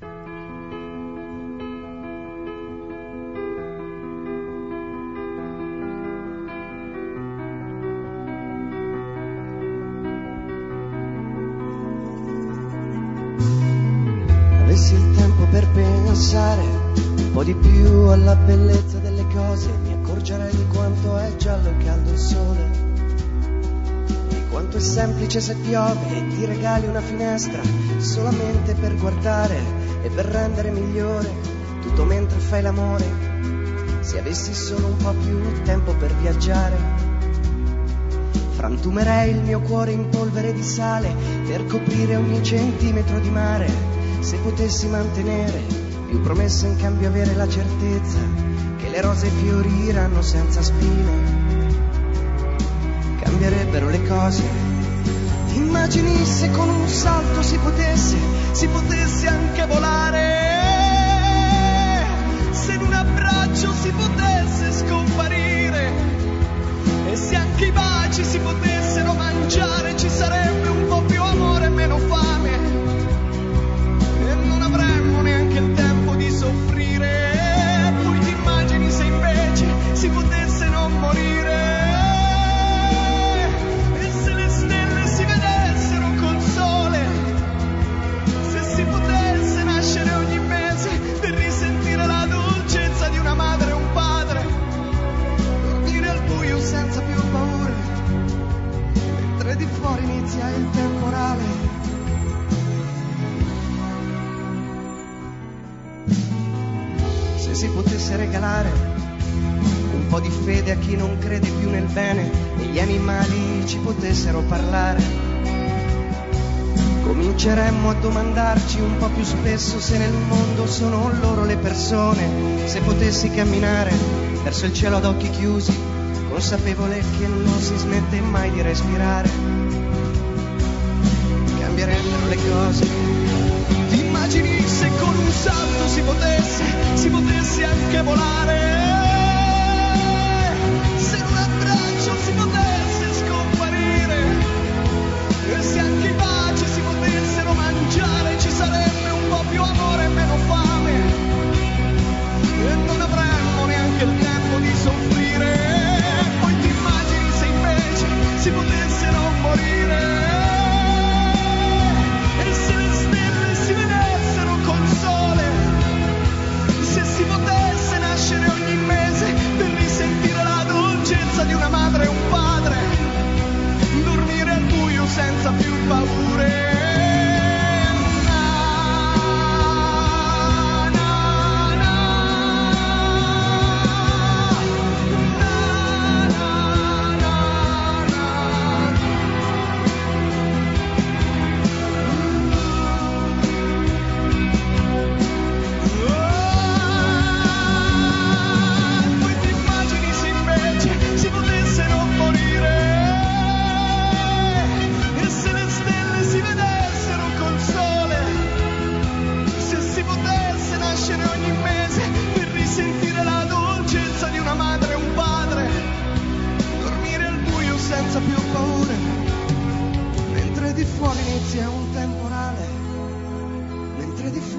Avessi il tempo per pensare un po' di più alla bellezza delle cose, mi accorgerei di quanto è giallo e caldo il sole, di quanto è semplice se piove e ti regali una finestra solamente per guardare e per rendere migliore tutto mentre fai l'amore. Se avessi solo un po' più tempo per viaggiare, frantumerei il mio cuore in polvere di sale per coprire ogni centimetro di mare. Se potessi mantenere più promesse in cambio avere la certezza che le rose fioriranno senza spine, cambierebbero le cose. Ti immagini se con un salto si potesse, si potesse anche volare, se in un abbraccio si potesse scomparire, e se anche i baci si potessero mangiare, ci sarebbe un po' più amore e meno fame. Avremmo neanche il tempo di soffrire. Poi ti immagini se invece si potesse non morire, e se le stelle si vedessero col sole, se si potesse nascere ogni mese per risentire la dolcezza di una madre e un padre, dormire al buio senza più paura, mentre di fuori inizia il temporale. Se si potesse regalare un po' di fede a chi non crede più nel bene e gli animali ci potessero parlare, cominceremmo a domandarci un po' più spesso se nel mondo sono loro le persone. Se potessi camminare verso il cielo ad occhi chiusi, consapevole che non si smette mai di respirare, cambierebbero le cose. Ti immagini se con un salto si potesse, si potesse anche volare, se in un abbraccio si potesse scomparire, e se anche i baci si potessero mangiare, ci sarebbe un po' più amore e meno fame, e non avremmo neanche il tempo di soffrire. Poi ti immagini se invece si potesse non morire, si potesse nascere ogni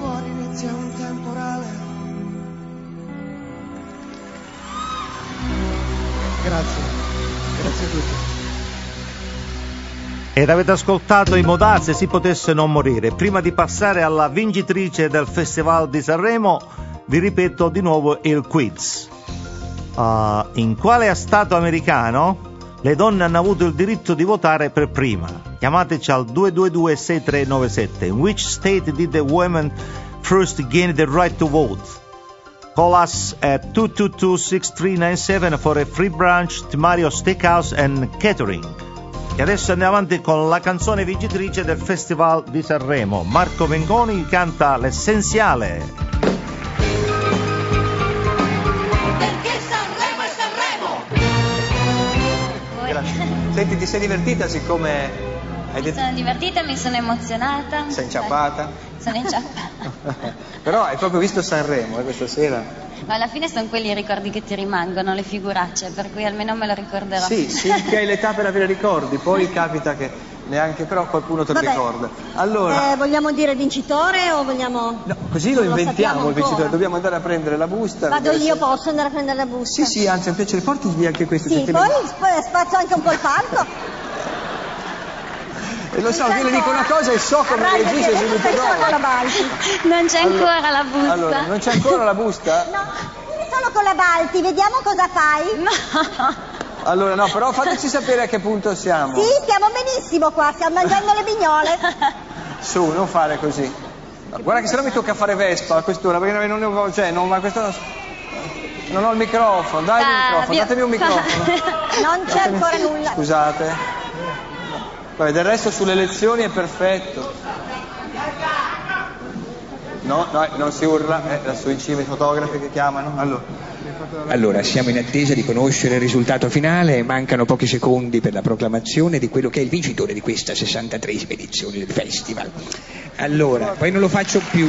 fuori inizia un temporale. Grazie, grazie a tutti. Ed avete ascoltato i Modà, Se si potesse non morire. Prima di passare alla vincitrice del Festival di Sanremo, vi ripeto di nuovo il quiz. Uh, in quale stato americano le donne hanno avuto il diritto di votare per prima? Chiamateci al due due due sei tre nove sette. In which state did the women first gain the right to vote? Call us at two two two six three nine seven for a free brunch to Mario Steakhouse and Catering. E adesso andiamo avanti con la canzone vincitrice del Festival di Sanremo. Marco Mengoni canta L'Essenziale. Perché Sanremo è Sanremo! Grazie. Senti, ti sei divertita siccome hai Mi detto... sono divertita, mi sono emozionata. Sei inciappata? Sono inciappata. Però hai proprio visto Sanremo eh, questa sera? Ma alla fine sono quelli i ricordi che ti rimangono, le figuracce, per cui almeno me lo ricorderò. Sì, sì, che hai l'età per avere ricordi, poi capita che neanche, però qualcuno te lo Vabbè. ricorda. Allora, Eh, vogliamo dire vincitore o vogliamo... no, così lo non lo inventiamo sappiamo il vincitore, ancora. dobbiamo andare a prendere la busta. Vado vedere io, se- posso andare a prendere la busta? Sì, sì, anzi, è un piacere, porti via anche questo. Sì, se te poi ne- sp- spazio anche un po' il palco. E lo so, io le dico una cosa e so come Arrangiati, reagisce adesso subito sei solo con la dopo. Balti. Non c'è Allora- ancora la busta. Allora, non c'è ancora la busta? No, vieni solo con la Balti, vediamo cosa fai. No. Allora, no, però fateci sapere a che punto siamo. Sì, stiamo benissimo qua, stiamo mangiando le bignole. Su, non fare così. No, guarda che se no mi tocca fare Vespa a quest'ora, perché non ne ho, cioè, non, ma questa non, non ho il microfono, dai il microfono, Fabio, datemi un microfono. Non c'è ancora nulla. Scusate. Vabbè, del resto sulle elezioni è perfetto. No, no, non si urla, eh, lassù in cima i fotografi che chiamano. Allora. Allora, siamo in attesa di conoscere il risultato finale, mancano pochi secondi per la proclamazione di quello che è il vincitore di questa sessantatreesima edizione del festival. Allora, poi non lo faccio più.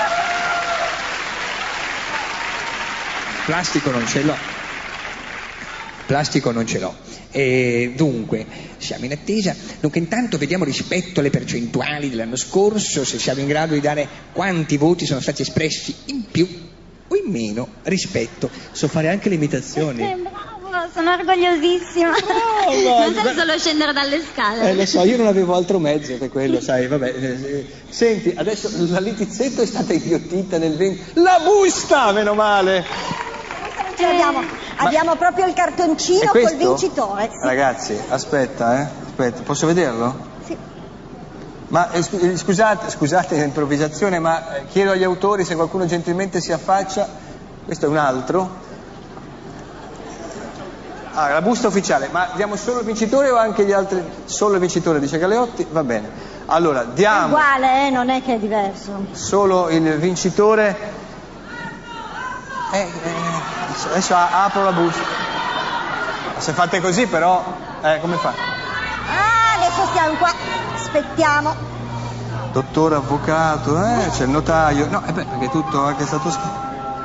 Plastico non ce l'ho. Plastico non ce l'ho. E dunque, siamo in attesa. Dunque, intanto vediamo rispetto alle percentuali dell'anno scorso, se siamo in grado di dare quanti voti sono stati espressi in più o in meno rispetto. So fare anche le imitazioni. Eh, bravo, sono orgogliosissima. Brava. Non sei solo scendere dalle scale. Eh, lo so, io non avevo altro mezzo che quello, sai, vabbè. eh, eh. Senti, adesso la litizzetto è stata inghiottita nel vento. La busta, meno male! Ce l'abbiamo. Abbiamo proprio il È cartoncino questo? col vincitore. Sì. Ragazzi, aspetta, eh. Aspetta, posso vederlo? Sì. Ma eh, scu- eh, scusate, scusate l'improvvisazione, ma eh, chiedo agli autori se qualcuno gentilmente si affaccia. Questo è un altro. Ah, la busta ufficiale, ma diamo solo il vincitore o anche gli altri? Solo il vincitore, dice Galeotti, va bene. Allora, È diamo uguale, eh, non è che è diverso. solo il vincitore. Eh, eh, adesso a- apro la busta. Se fate così però, eh, come fa? Ah, adesso siamo qua. Aspettiamo. Dottore avvocato, eh, c'è il notaio. No, eh beh, perché è tutto anche stato scritto.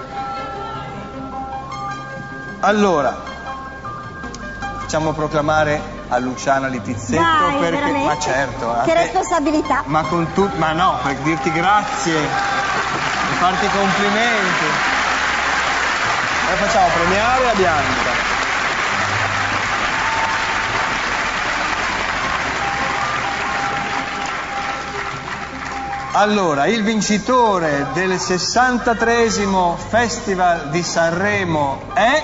Allora, facciamo proclamare a Luciana Litizzetto Dai, perché. veramente? Ma certo, a Che te- responsabilità. ma con tu, ma no, per dirti grazie e farti complimenti. Noi facciamo premiare a Bianca. Allora, il vincitore del sessantatreesimo Festival di Sanremo è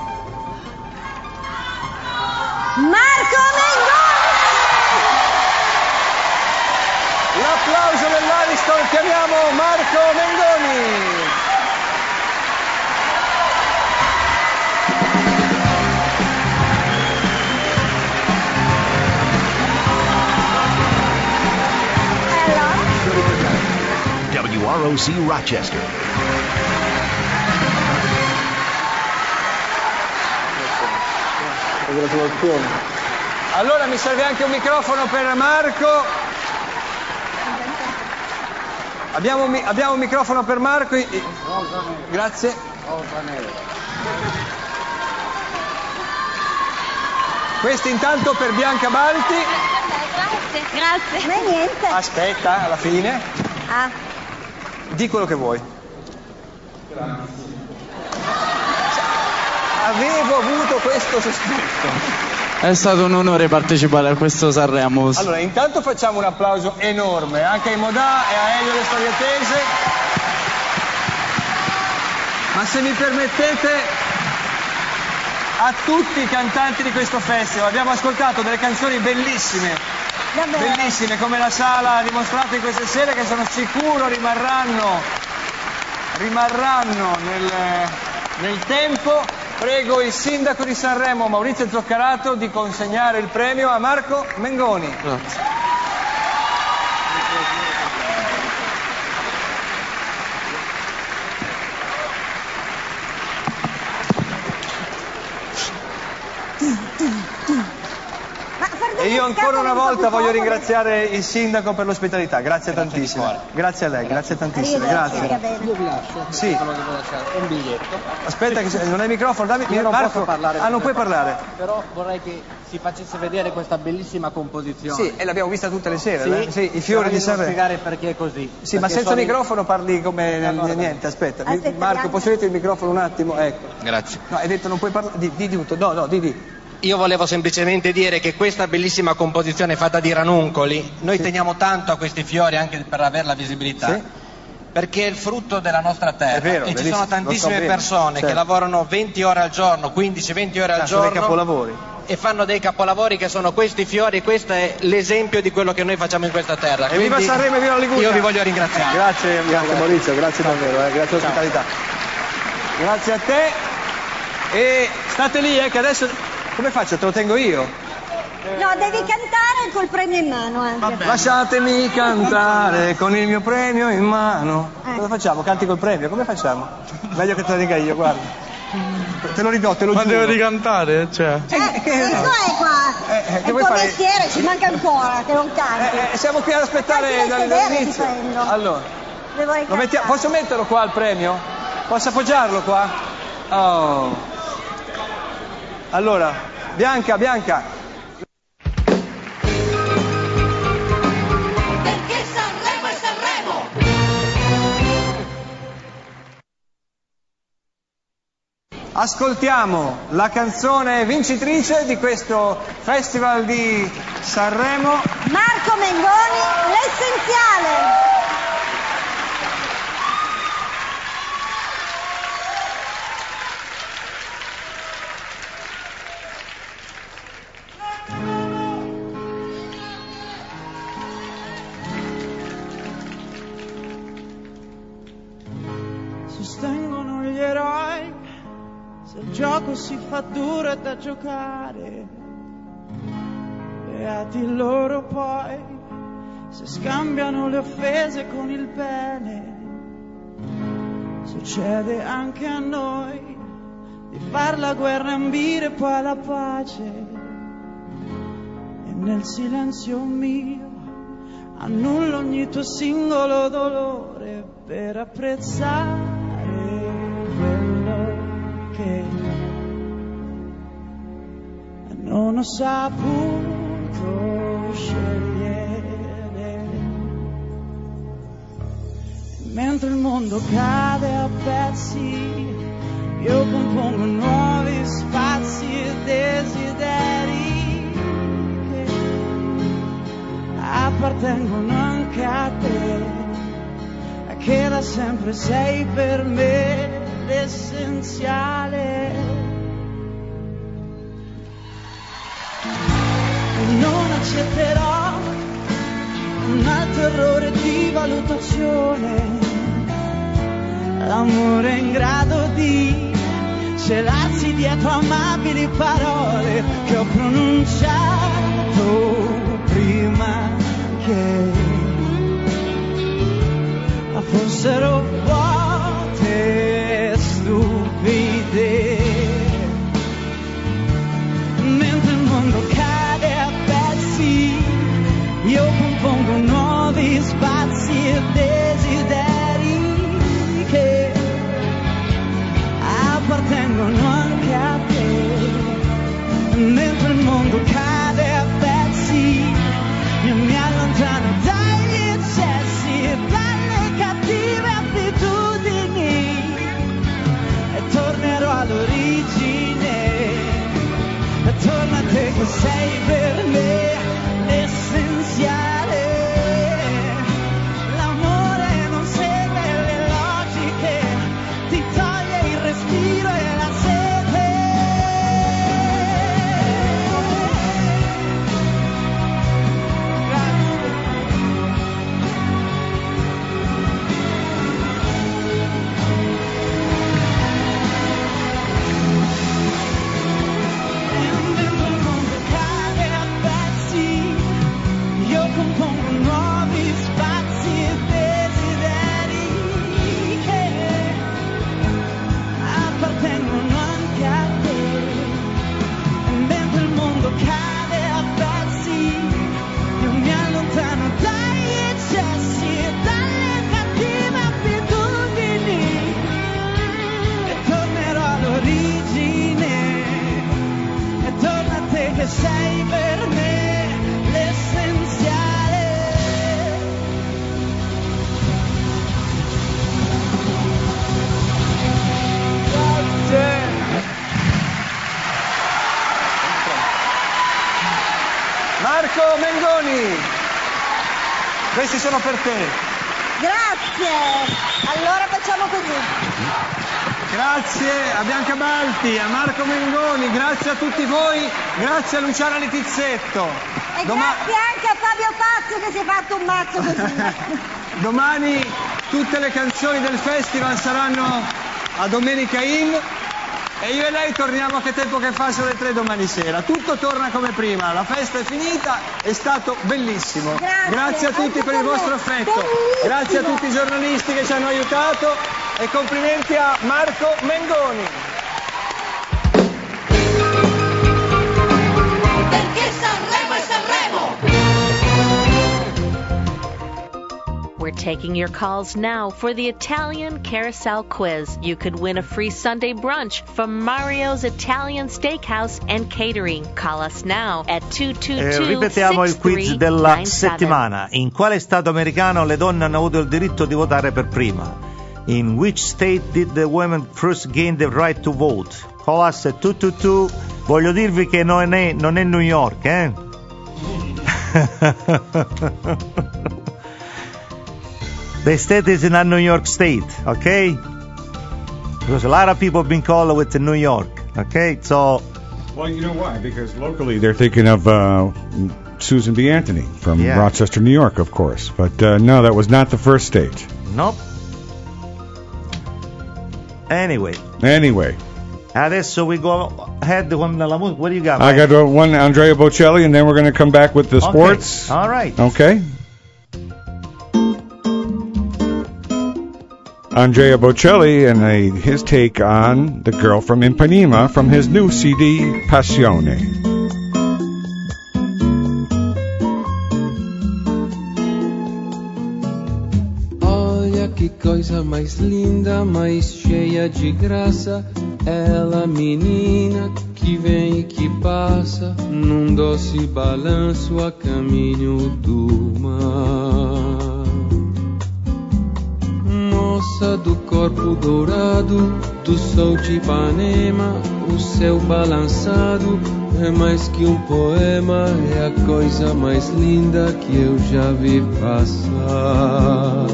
Marco Mengoni! l'applauso dell'Ariston, chiamiamo Marco Mengoni. W R O C Rochester. Congratulazioni. Allora mi serve anche un microfono per Marco. Abbiamo, un mi- abbiamo un microfono per Marco. I- i- Grazie. Questo intanto per Bianca Balti. Grazie, grazie. Ma niente. Aspetta, alla fine. Ah, di quello che vuoi. Avevo avuto questo sospetto. È stato un onore partecipare a questo Sanremo. Allora, intanto facciamo un applauso enorme anche ai Modà e a Elio Le Storie Tese. Ma se mi permettete, a tutti i cantanti di questo festival abbiamo ascoltato delle canzoni bellissime, bellissime come la Sala ha dimostrato in queste sere, che sono sicuro rimarranno, rimarranno nel, nel tempo. Prego il sindaco di Sanremo, Maurizio Zoccarato, di consegnare il premio a Marco Mengoni. Grazie. E io ancora una volta voglio ringraziare il sindaco per l'ospitalità, grazie, grazie tantissimo. Grazie a lei, grazie tantissimo. Grazie. Io vi lascio. Sì. Un biglietto. Aspetta che non hai il microfono, dammi. Io non Marco. posso parlare. Ah, non puoi parlare. Però vorrei che si facesse vedere questa bellissima composizione. Sì, e l'abbiamo vista tutte le sere, sì, eh? Sì, i fiori di Sanremo. spiegare perché è così. Sì, ma senza microfono parli come allora, niente, aspetta. aspetta Marco, posso dirti il microfono un attimo? Ecco. Grazie. No, hai detto non puoi parlare. Di, di tutto. No, no, di di. Io volevo semplicemente dire che questa bellissima composizione fatta di ranuncoli, noi sì. teniamo tanto a questi fiori anche per avere la visibilità, sì. perché è il frutto della nostra terra. È vero, e ci sono tantissime so persone certo. che lavorano venti ore al giorno, quindici venti ore al ah, giorno, dei capolavori. E fanno dei capolavori che sono questi fiori, e questo è l'esempio di quello che noi facciamo in questa terra. E viva Sanremo e viva Liguria! Io vi voglio ringraziare. Grazie, grazie, grazie Maurizio, grazie davvero, eh, grazie all'ospitalità. Grazie a te. E state lì, eh, che adesso. Come faccio? Te lo tengo io? No, devi cantare col premio in mano anche. Lasciatemi cantare con il mio premio in mano. Eh. Cosa facciamo? Canti col premio? Come facciamo? Meglio che te lo dica io, guarda. Te lo ridò, te lo Ma giuro. Ma devo ricantare? Cioè. Eh, eh, questo è qua. Eh, eh, è il tuo fare? mestiere, ci manca ancora che non canti. Eh, eh, siamo qui ad aspettare dall'inizio. Allora. Lo mettiamo, posso metterlo qua il premio? Posso appoggiarlo qua? Oh. Allora, Bianca, Bianca. Perché Sanremo è Sanremo! Ascoltiamo la canzone vincitrice di questo Festival di Sanremo. Marco Mengoni, L'essenziale. Sostengono gli eroi, se il gioco si fa duro è da giocare, beati loro poi, se scambiano le offese con il bene, succede anche a noi, di far la guerra e ambire poi la pace, e nel silenzio mio annullo ogni tuo singolo dolore per apprezzare quello che non ho saputo scegliere. Mentre il mondo cade a pezzi, io compongo nuovi spazi e desideri che appartengono anche a te, che da sempre sei per me l'essenziale. Non accetterò un altro errore di valutazione, l'amore è in grado di celarsi dietro amabili parole che ho pronunciato prima che fossero vuote e stupide. Mentre il mondo cade a pezzi, io compongo nuovi spazi e desideri che appartengono anche a te. Mentre il mondo cade a pezzi, io mi allontano dagli eccessi e dalle cattive Marco Mengoni. Questi sono per te. Grazie. Allora facciamo così. Grazie a Bianca Balti, a Marco Mengoni, grazie a tutti voi, grazie a Luciana Litizzetto. E Doma- grazie anche a Fabio Fazio che si è fatto un mazzo così. Domani tutte le canzoni del festival saranno a Domenica Inn e io e lei torniamo a Che tempo che fa alle tre domani sera. Tutto torna come prima, la festa è finita, è stato bellissimo. Grazie, grazie a tutti per il vostro affetto. Bellissimo. Grazie a tutti i giornalisti che ci hanno aiutato e complimenti a Marco Mengoni. Perché Sanremo è Sanremo! We're taking your calls now for the Italian Carousel Quiz. You could win a free Sunday brunch from Mario's Italian Steakhouse and Catering. Call us now at two two two, Eh, ripetiamo il quiz della six three nine seven. settimana. In quale stato americano le donne hanno avuto il diritto di votare per prima? In which state did the women first gain the right to vote? Call us at two two two. Voglio dirvi che non è, non è New York, eh? The state is not New York State, okay? Because a lot of people have been called with New York, okay? So, Well, you know why? Because locally they're thinking of uh, Susan B. Anthony from Yeah. Rochester, New York, of course. But uh, no, that was not the first state. nope. Anyway, Anyway, adesso we go ahead con la musica. What do you got? I Mike? got uh, one Andrea Bocelli, and then we're going to come back with the Okay. sports. All right. Okay. Andrea Bocelli and a, his take on The Girl from Ipanema from his new C D, Passione. Olha que coisa mais linda, mais cheia de graça. Ela, menina que vem e que passa num doce balanço a caminho do mar. Moça do corpo dourado, do sol de Ipanema, o céu balançado é mais que um poema, é a coisa mais linda que eu já vi passar.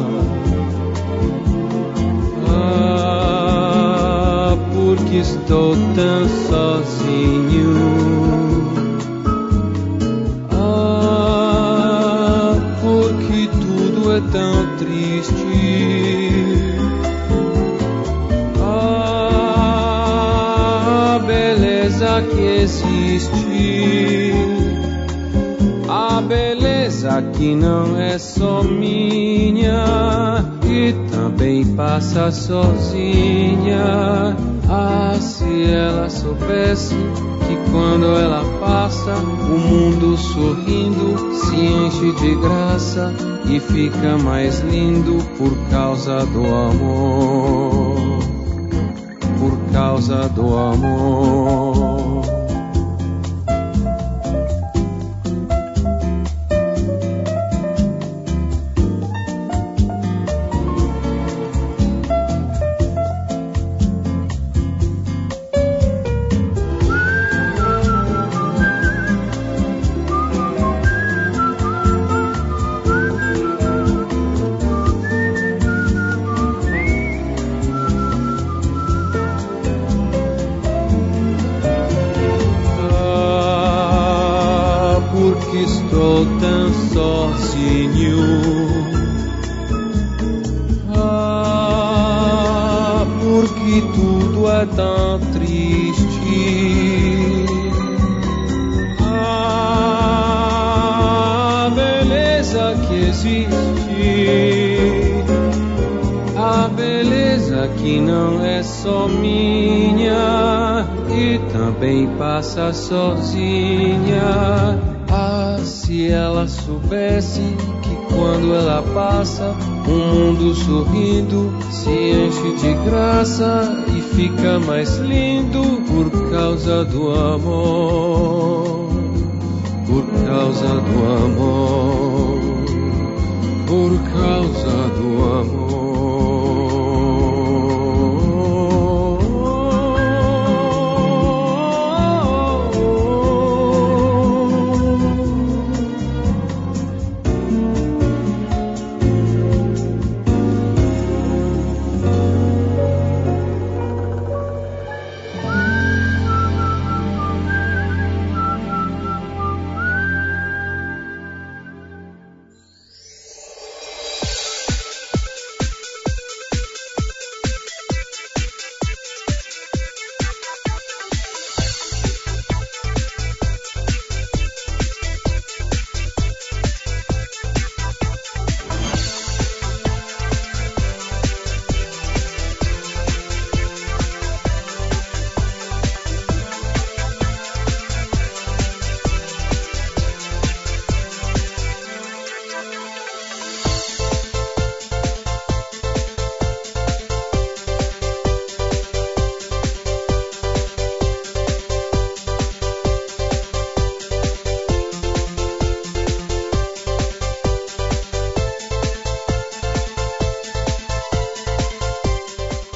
Ah, porque estou tão sozinho. Ah, porque tudo é tão triste. Ah, a beleza que existe. A beleza que não é só minha e também passa sozinha. Ah, se ela soubesse que quando ela passa, o mundo sorrindo se enche de graça e fica mais lindo por causa do amor, por causa do amor. Ah, porque estou tão sozinho. Ah, porque tudo é tão triste. Ah, a beleza que existe. A beleza que não é só minha e também passa sozinha. Ah, se ela soubesse que quando ela passa, o mundo sorrindo se enche de graça e fica mais lindo por causa do amor, por causa do amor, por causa do amor.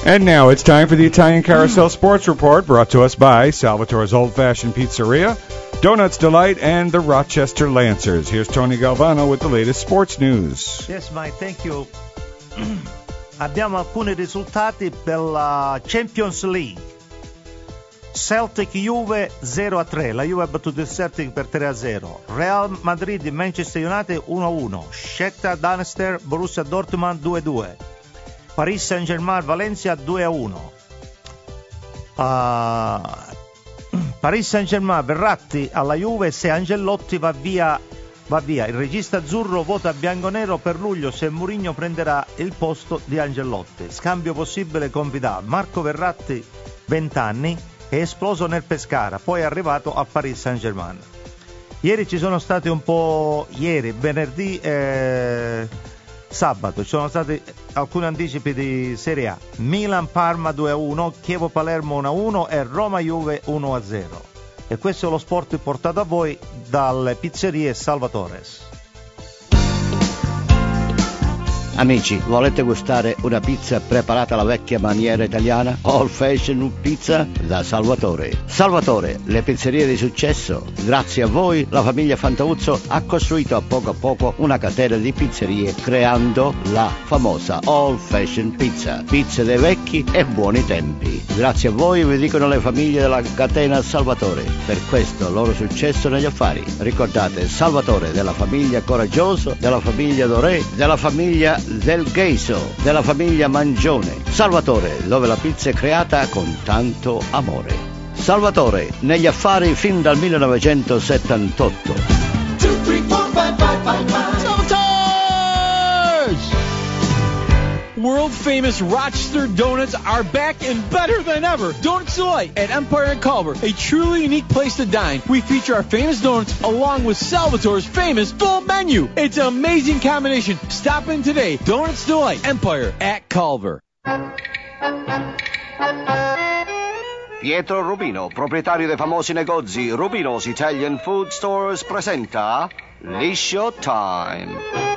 And now it's time for the Italian Carousel Sports Report, brought to us by Salvatore's Old Fashioned Pizzeria, Donuts Delight, and the Rochester Lancers. Here's Tony Galvano with the latest sports news. Yes, Mike, thank you. Abbiamo alcuni risultati per la Champions League. Celtic Juve zero a tre, la Juve ha battuto il Celtic per tre a zero. Real Madrid Manchester United uno a uno. Shakhtar Donetsk Borussia Dortmund due a due. Paris Saint-Germain Valencia due a uno. Uh, Paris Saint-Germain Verratti alla Juve, se Ancelotti va via va via. Il regista azzurro vota bianconero per luglio se Mourinho prenderà il posto di Ancelotti. Scambio possibile con Vidal. Marco Verratti, venti anni, è esploso nel Pescara, poi è arrivato a Paris Saint-Germain. Ieri ci sono stati un po'... ieri, venerdì e sabato, ci sono stati alcuni anticipi di Serie A. Milan-Parma due a uno, Chievo-Palermo uno a uno e Roma-Juve uno a zero. E questo è lo sport portato a voi dalle pizzerie Salvatores. Amici, volete gustare una pizza preparata alla vecchia maniera italiana? Old Fashion Pizza da Salvatore. Salvatore, le pizzerie di successo. Grazie a voi la famiglia Fantauzzo ha costruito a poco a poco una catena di pizzerie creando la famosa Old Fashion Pizza. Pizze dei vecchi e buoni tempi. Grazie a voi vi dicono le famiglie della catena Salvatore. Per questo loro successo negli affari. Ricordate Salvatore della famiglia Coraggioso, della famiglia Doré, della famiglia del Gheiso, della famiglia Mangione. Salvatore, dove la pizza è creata con tanto amore. Salvatore, negli affari fin dal millenovecentosettantotto. Two, three, four, five, five, five, five. World famous Rochester donuts are back and better than ever. Donuts Delight at Empire and Culver, a truly unique place to dine. We feature our famous donuts along with Salvatore's famous full menu. It's an amazing combination. Stop in today. Donuts Delight, Empire at Culver. Pietro Rubino, proprietario dei famosi negozi Rubino's Italian Food Stores, presenta Liscio Time.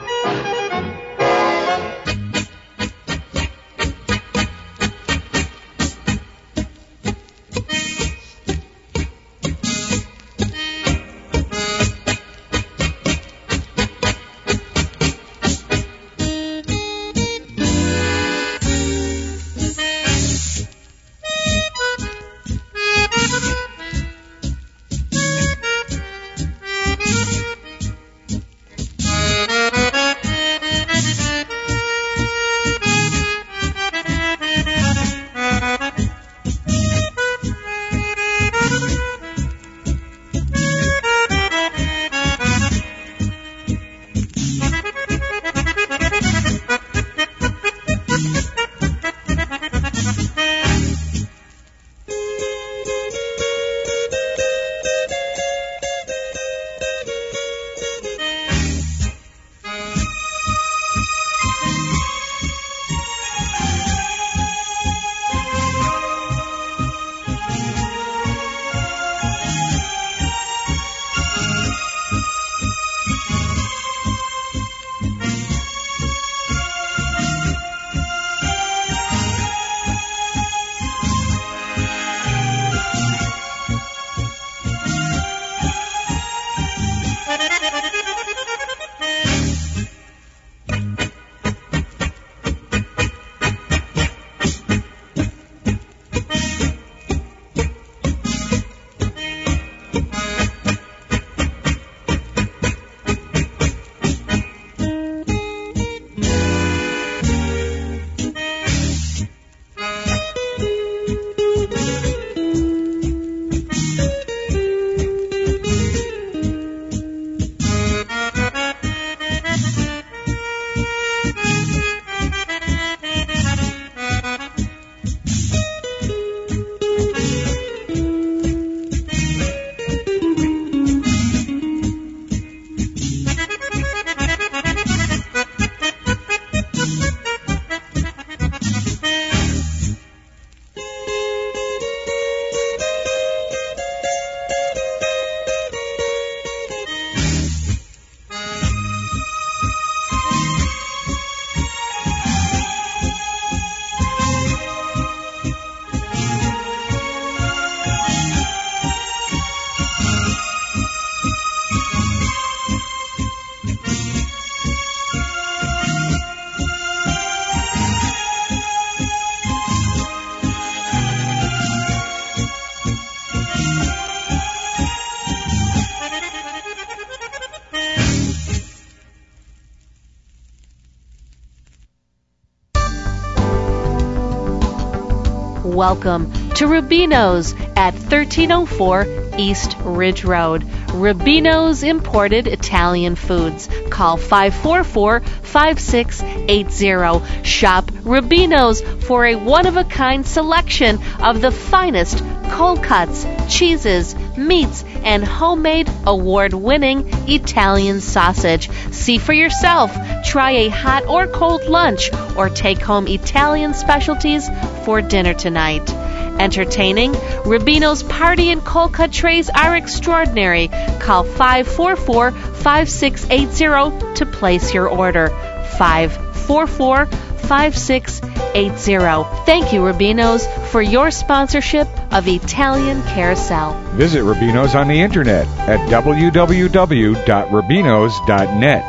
Welcome to Rubino's at thirteen oh four East Ridge Road. Rubino's Imported Italian Foods. Call five four four, five six eight zero. Shop Rubino's for a one-of-a-kind selection of the finest cold cuts, cheeses, meats, and homemade award-winning Italian sausage. See for yourself. Try a hot or cold lunch or take home Italian specialties for dinner tonight. Entertaining, Rubino's party and cold cut trays are extraordinary. Call five four four, five six eight zero to place your order. five four four, five six eight zero. Thank you, Rubino's, for your sponsorship of Italian Carousel. Visit Rubino's on the internet at w w w dot rubinos dot net.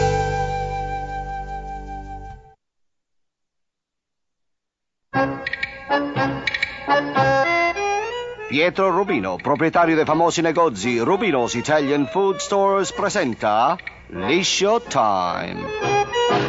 Pietro Rubino, proprietario dei famosi negozi Rubino's Italian Food Stores, presenta Liscio Time.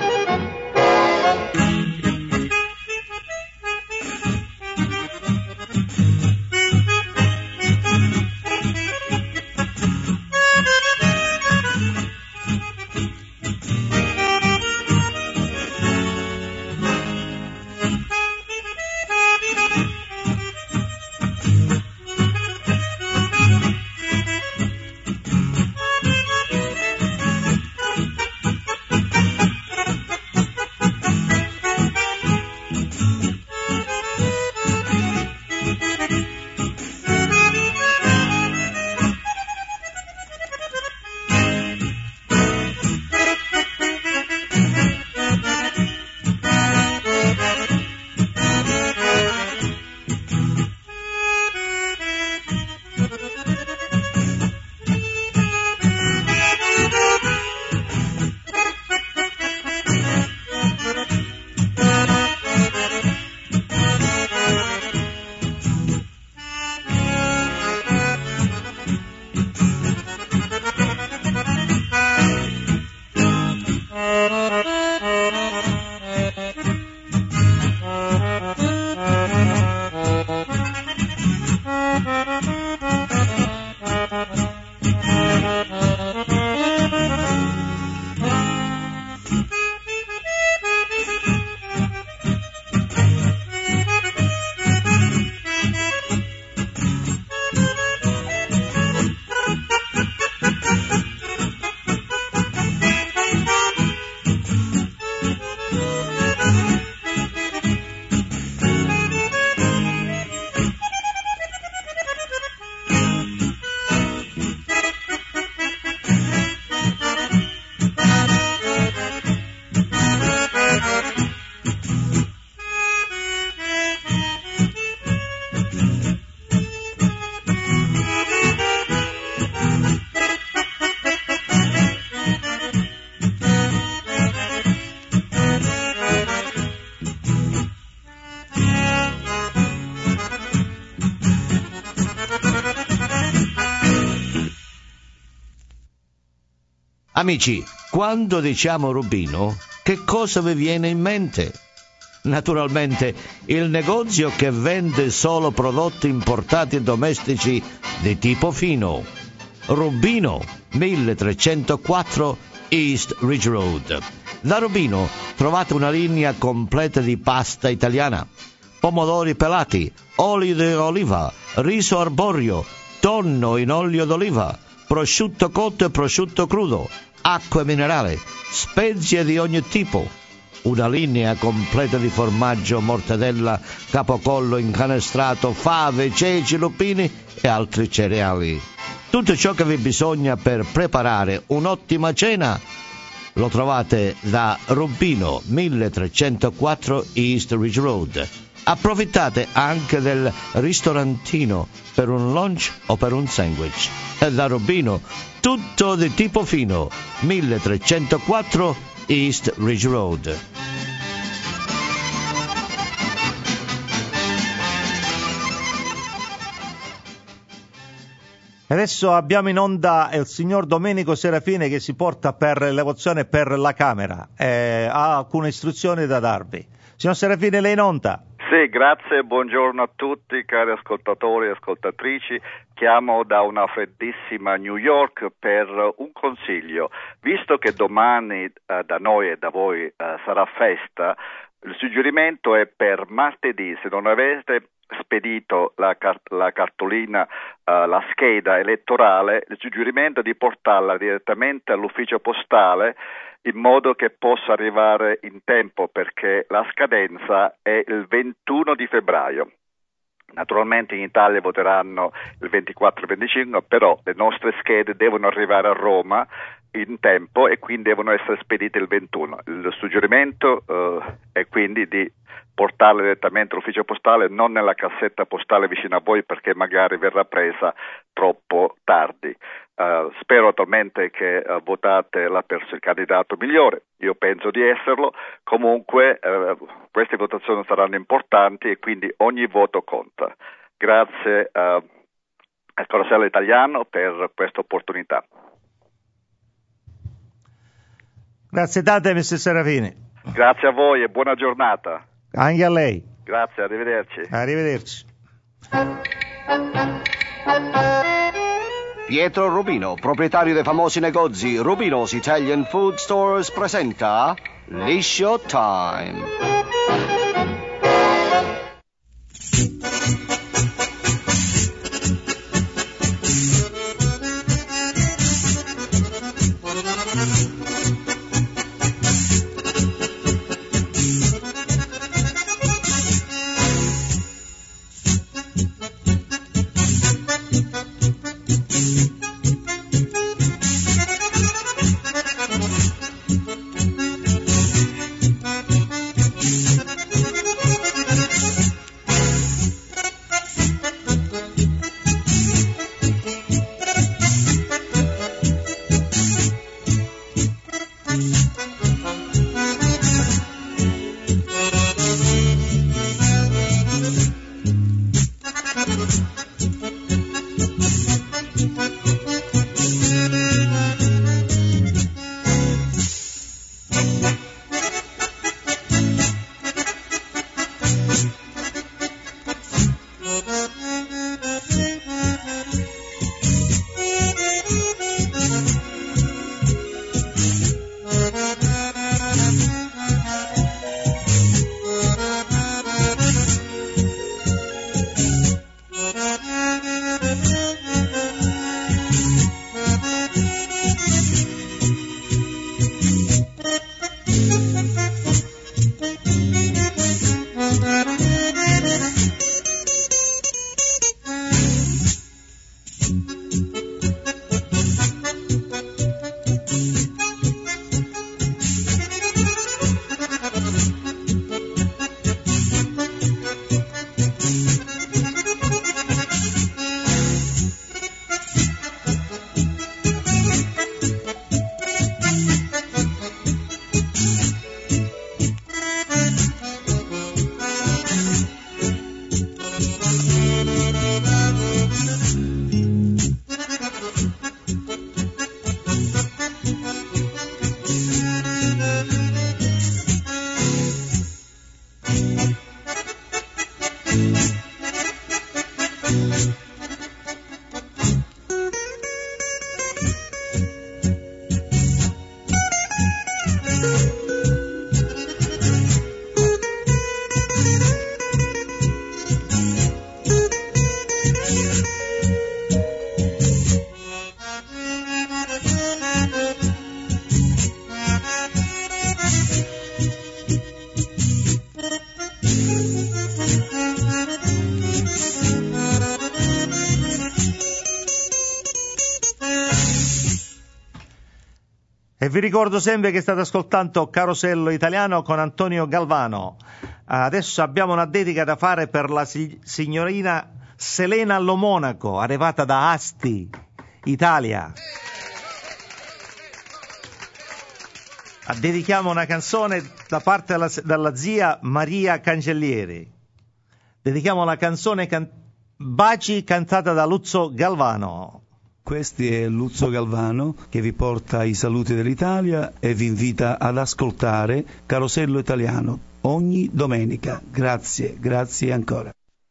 Amici, quando diciamo Rubino, che cosa vi viene in mente? Naturalmente il negozio che vende solo prodotti importati e domestici di tipo fino. Rubino, milletrecentoquattro East Ridge Road. Da Rubino trovate una linea completa di pasta italiana, pomodori pelati, olio di oliva, riso arborio, tonno in olio d'oliva, prosciutto cotto e prosciutto crudo, acqua minerale, spezie di ogni tipo, una linea completa di formaggio, mortadella, capocollo incanestrato, fave, ceci, lupini e altri cereali. Tutto ciò che vi bisogna per preparare un'ottima cena lo trovate da Rubino, milletrecentoquattro East Ridge Road. Approfittate anche del ristorantino per un lunch o per un sandwich. E da Rubino, tutto di tipo fino, milletrecentoquattro East Ridge Road. Adesso abbiamo in onda il signor Domenico Serafini che si porta per l'emozione per la Camera. Eh, ha alcune istruzioni da darvi. Signor Serafini, lei in onda. Sì, grazie, buongiorno a tutti cari ascoltatori e ascoltatrici. Chiamo da una freddissima New York per un consiglio. Visto che domani eh, da noi e da voi eh, sarà festa, il suggerimento è per martedì, se non avete spedito la, cart- la cartolina, uh, la scheda elettorale, il suggerimento è di portarla direttamente all'ufficio postale in modo che possa arrivare in tempo, perché la scadenza è il ventuno di febbraio. Naturalmente in Italia voteranno il ventiquattro e venticinque, però le nostre schede devono arrivare a Roma in tempo e quindi devono essere spedite il ventuno. Il suggerimento uh, è quindi di portarle direttamente all'ufficio postale, non nella cassetta postale vicino a voi, perché magari verrà presa troppo tardi. Uh, spero attualmente che uh, votate la pers- il candidato migliore, io penso di esserlo. Comunque uh, queste votazioni saranno importanti e quindi ogni voto conta. Grazie uh, al Carosello Italiano per questa opportunità. Grazie tante, mister Serafini. Grazie a voi e buona giornata. Anche a lei. Grazie, arrivederci. Arrivederci. Pietro Rubino, proprietario dei famosi negozi Rubino's Italian Food Stores, presenta Liscio Time. E vi ricordo sempre che state ascoltando Carosello Italiano con Antonio Galvano. Adesso abbiamo una dedica da fare per la si- signorina Selena Lomonaco, arrivata da Asti, Italia. Dedichiamo una canzone da parte della, della zia Maria Cancellieri. Dedichiamo la canzone can- Baci cantata da Luzzo Galvano. Questi è Luzzo Galvano che vi porta i saluti dell'Italia e vi invita ad ascoltare Carosello Italiano ogni domenica. Grazie, grazie ancora.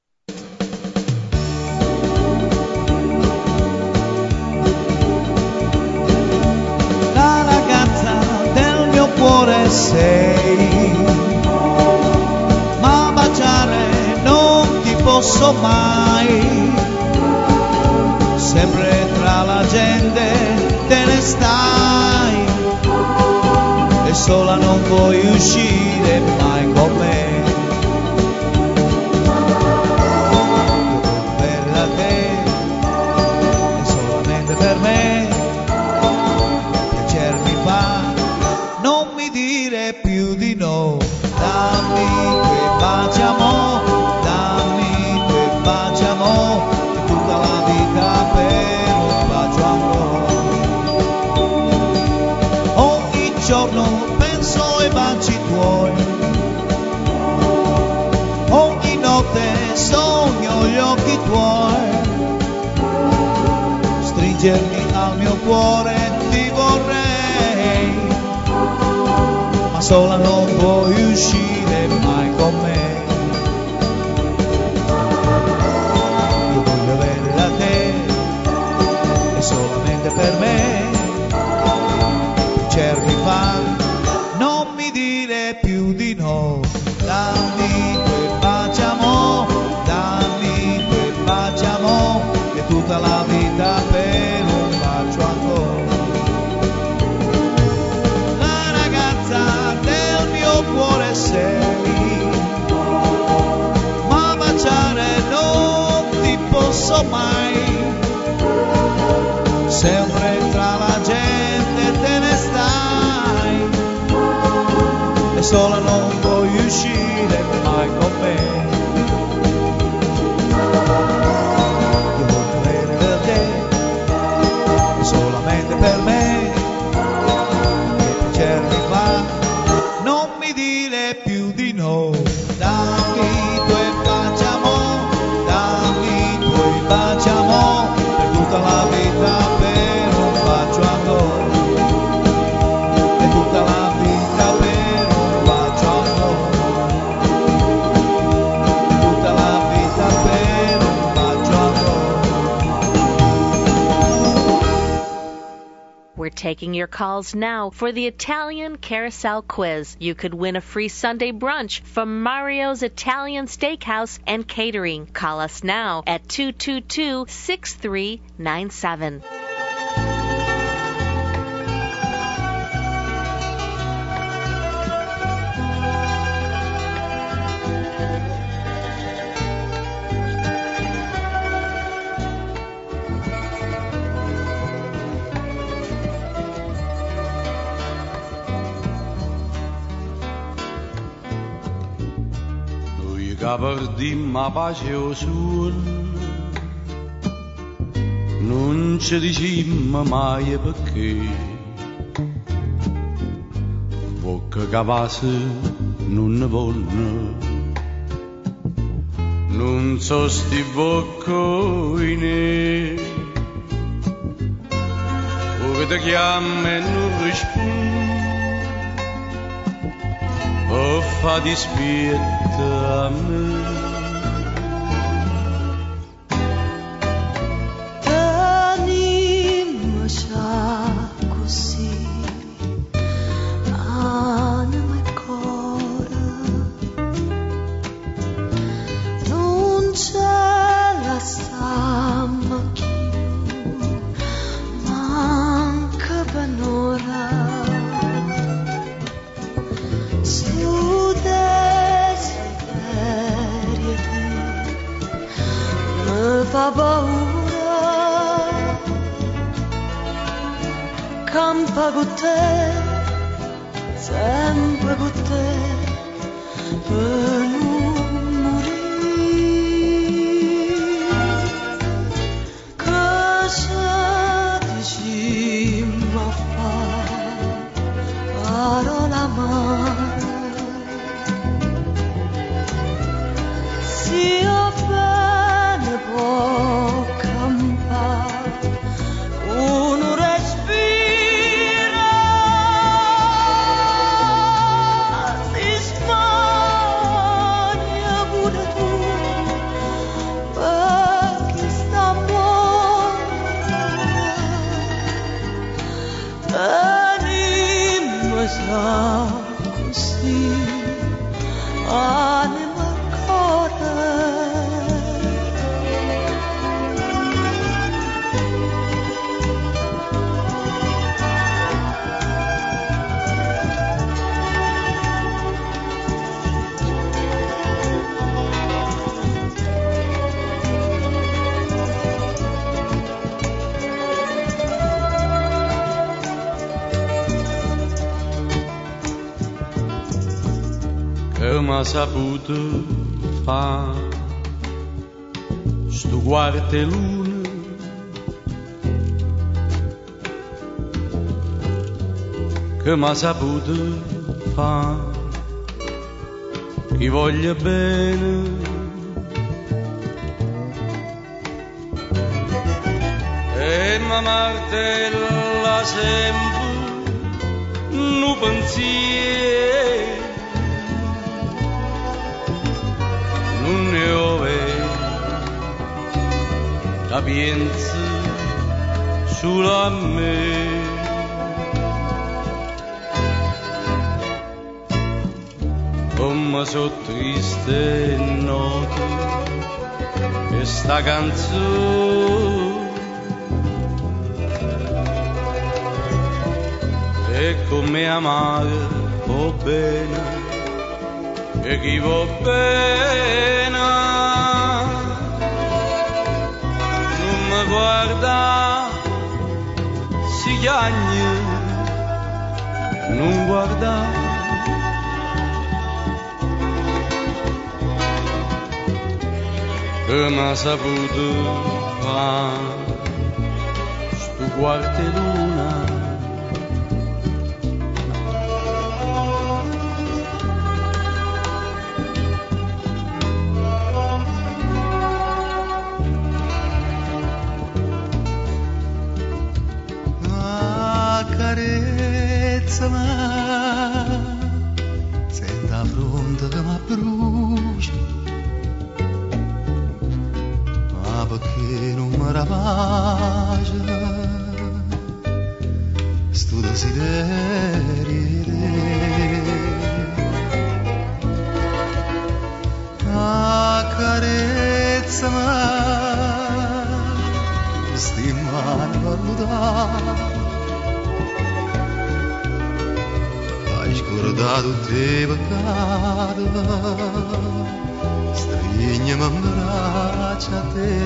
La ragazza del mio cuore sei, ma baciare non ti posso mai. Sempre tra la gente te ne stai e sola non puoi uscire mai con me. Per da te è solamente per me, piacer mi fa, non mi dire più di no. Dammi quei baci amore, dammi quei baci amore, tutta la vita per un bacio amore. Ogni giorno penso ai baci tuoi, ogni notte sogno gli occhi tuoi, stringermi al mio cuore ti vorrei, ma sola non puoi uscire mai con me. Io voglio avere da te e solamente per me, piacer mi fa, non mi dire più di no. Dammi quei baci amore, dammi quei baci amore, e tutta la vita per un bacio ancora. La ragazza del mio cuore sei, ma baciare non ti posso mai. Sempre tra la gente te ne stai e sola non puoi uscire mai con me. Io voglio avere per te, solamente per me, che piacer mi fa, non mi dire più di no. Dammi i tuoi baci amore, dammi i tuoi baci amore, per tutta la vita per un bacio amore, e tutta la vita per un bacio amore, e tutta la vita per un bacio amore. We're taking your calls now for the Italian Carousel Quiz. You could win a free Sunday brunch from Mario's Italian Steakhouse and Catering. Call us now at two two two, six three nine seven. Capardimma pace o sul, non ci dicimmo mai perché, bocca cavase non ne voglio, non so sti boccoine, o che ti chiama e non rispondi, o fa dispietta a me. Tenimmo già così, anima e cuore, non ce la stiamo più, manca per un'ora. Su desiderio mi fa paura, campa con te, sempre con te, per non morire. Cosa dicimmo a fare, parola mai. Si io bene può campare, anima cora. Che m'ha saputo fa sto guartelune che m'ha saputo fa chi voglia bene e ma martella sempre nu pensiero non ne ove capienza sulla me come so triste noto questa canzone e come amare o bene e chi va bene non mi guarda si chiagna non guarda che m'ha saputo fare sto guarteluna senta fronte che m'abbrucia ma perché non mi rapace sto desiderio di accarezzami sti mani vallutate scordato te peccato strignami in braccia a te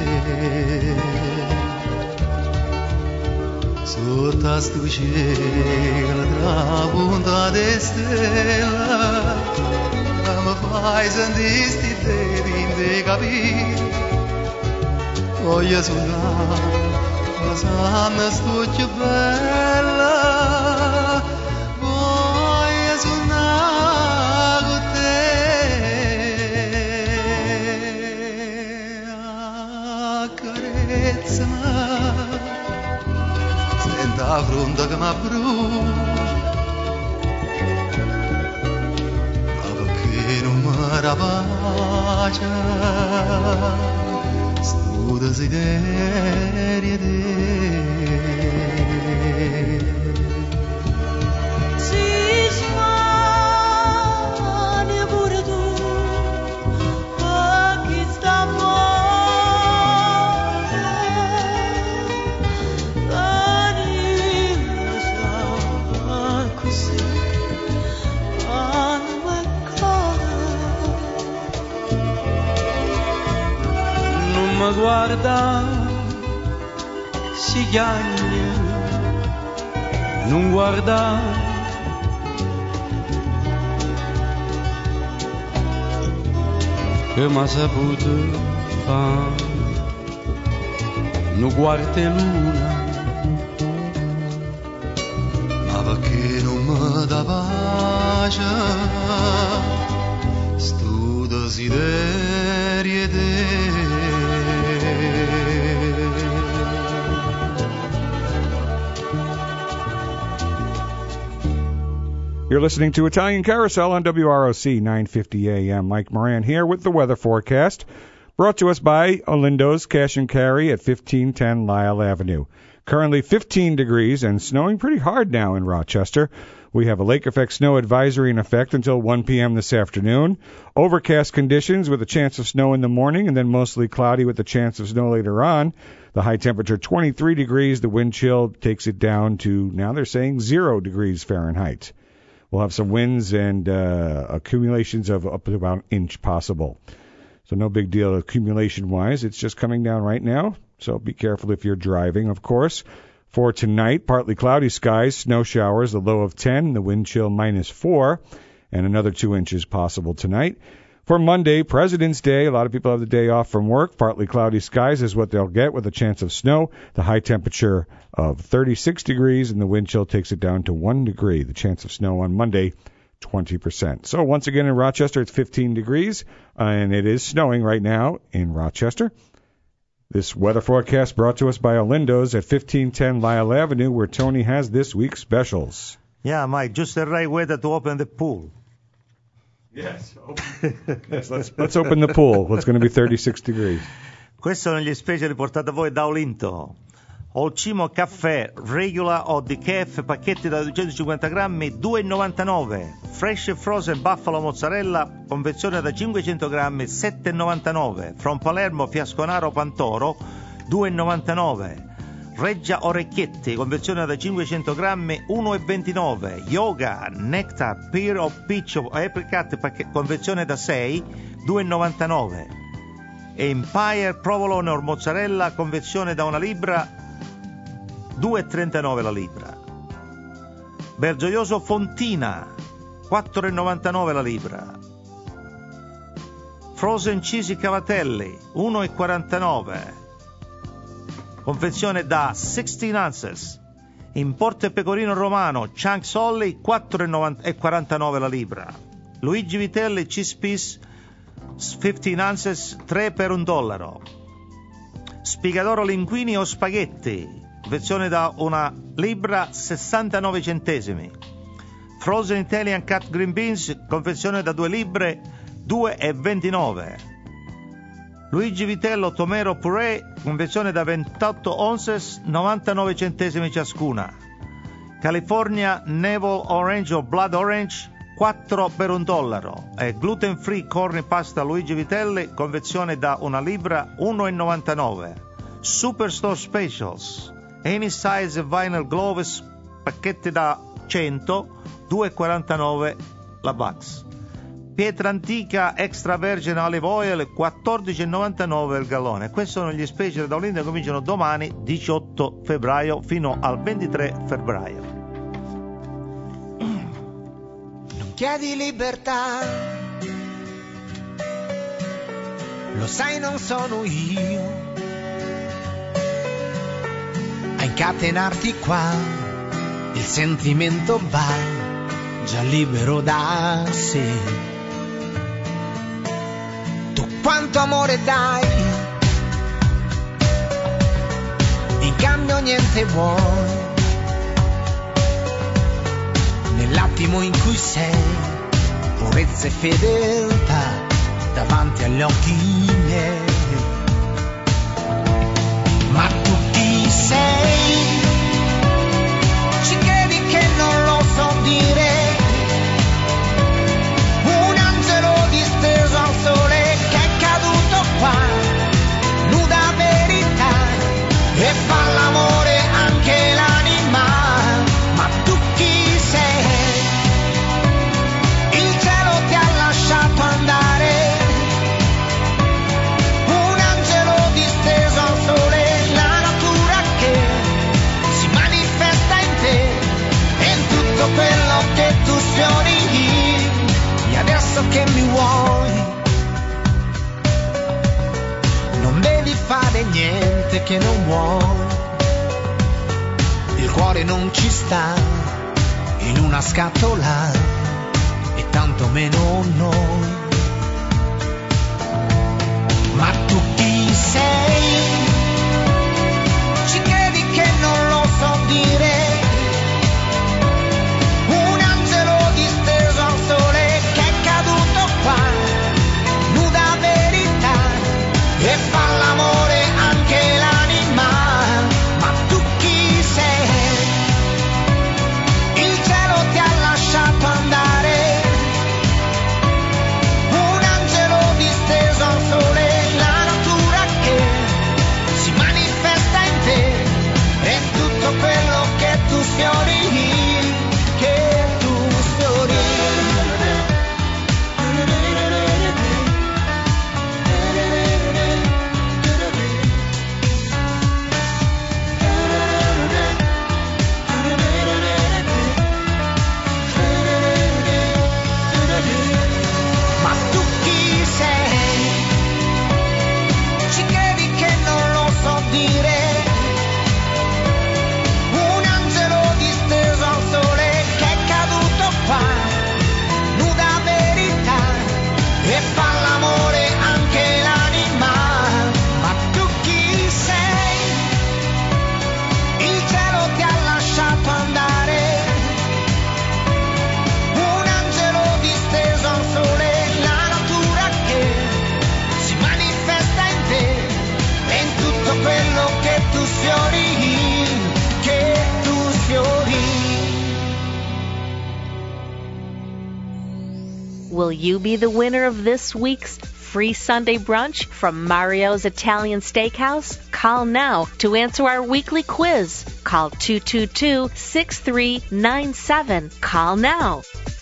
sotto a sto cielo trapunta di stella mi fai sentire sti devi di capire voglio suonare ma sanno sto più bella senta la fronte che m'abbrucia ma perché non mi rapace sto desiderio di si smani pure tu a chi sta mi guarda si chiagna non guarda che m'ha saputo fare non guarteluna ma perché non mi dà pace sto desiderio di You're listening to Italian Carousel on W R O C nine fifty A M. Mike Moran here with the weather forecast, brought to us by Olindo's Cash and Carry at fifteen ten Lyle Avenue. Currently fifteen degrees and snowing pretty hard now in Rochester. We have a lake effect snow advisory in effect until one p.m. this afternoon. Overcast conditions with a chance of snow in the morning and then mostly cloudy with a chance of snow later on. The high temperature twenty-three degrees. The wind chill takes it down to, now they're saying, zero degrees Fahrenheit. We'll have some winds and uh, accumulations of up to about an inch possible. So no big deal accumulation-wise. It's just coming down right now. So be careful if you're driving, of course. For tonight, partly cloudy skies, snow showers, the low of ten, the wind chill minus four, and another two inches possible tonight. For Monday, President's Day, a lot of people have the day off from work. Partly cloudy skies is what they'll get with a chance of snow. The high temperature of thirty-six degrees, and the wind chill takes it down to one degree. The chance of snow on Monday, twenty percent. So once again in Rochester, it's fifteen degrees, uh, and it is snowing right now in Rochester. This weather forecast brought to us by Olindo's at fifteen ten Lyle Avenue, where Tony has this week's specials. Yeah, Mike, just the right weather to open the pool. Yes. yes let's, let's open the pool. It's going to be thirty-six degrees. Questi sono gli speciali portati a voi da Olinto. Olcimo caffè, regular o decaf, pacchetti da duecentocinquanta grammi, due e novantanove. Fresh e frozen buffalo mozzarella, confezione da cinquecento grammi, sette e novantanove. From Palermo, Fiasconaro, Pantoro, due e novantanove. Reggia orecchietti, confezione da cinquecento grammi, uno e ventinove. Yoga, nectar, pear o peach o apricot, pacche- confezione da sei, due e novantanove. Empire provolone or mozzarella, confezione da una libra, due e trentanove la libra. Bergioioso Fontina, quattro e novantanove la libra. Frozen cheesy cavatelli, uno e quarantanove. Confezione da sedici ounces. Importo e pecorino romano Chunk Solly, quattro e quarantanove la libra. Luigi Vitelli cheese piece quindici ounces, tre per un dollaro. Spigadoro linguini o spaghetti, confezione da una libra, sessantanove centesimi. Frozen Italian cut green beans, confezione da due libre, due e ventinove. Luigi Vitello Tomero Purée, confezione da ventotto ounces, novantanove centesimi ciascuna. California Navel Orange o Blood Orange, quattro per un dollaro. E gluten free corn pasta Luigi Vitelli, confezione da una libra, uno e novantanove. Superstore Specials, any size vinyl gloves, pacchetti da cento, due e quarantanove la box. Pietra antica extravergine olive oil, quattordici e novantanove il gallone. Questi sono gli speciali da Olinda che cominciano domani, diciotto febbraio, fino al ventitré febbraio. Non chiedi libertà, lo sai non sono io a incatenarti qua, il sentimento va già libero da sé. Tu quanto amore dai, in cambio niente vuoi, nell'attimo in cui sei, purezza e fedeltà davanti agli occhi miei. Ma tu chi sei? Ci credi che non lo so dire? Un angelo disteso al sole che è caduto qua, nuda verità, e fa l'amore anche l'anima. Ma tu chi sei? Il cielo ti ha lasciato andare, un angelo disteso al sole, la natura che si manifesta in te e in tutto quello che tu sfiori. E adesso che mi vuoi, non devi fare niente che non vuoi. Il cuore non ci sta in una scatola e tanto meno noi. Ma tu chi sei? Ci credi che non lo so dire? Un angelo disteso al sole che è caduto qua, nuda verità, e fa l'amore anche l'anima. Ma tu chi sei? Il cielo ti ha lasciato you be the winner of this week's free Sunday brunch from Mario's Italian Steakhouse? Call now to answer our weekly quiz. Call two two two, six three nine seven. Call now.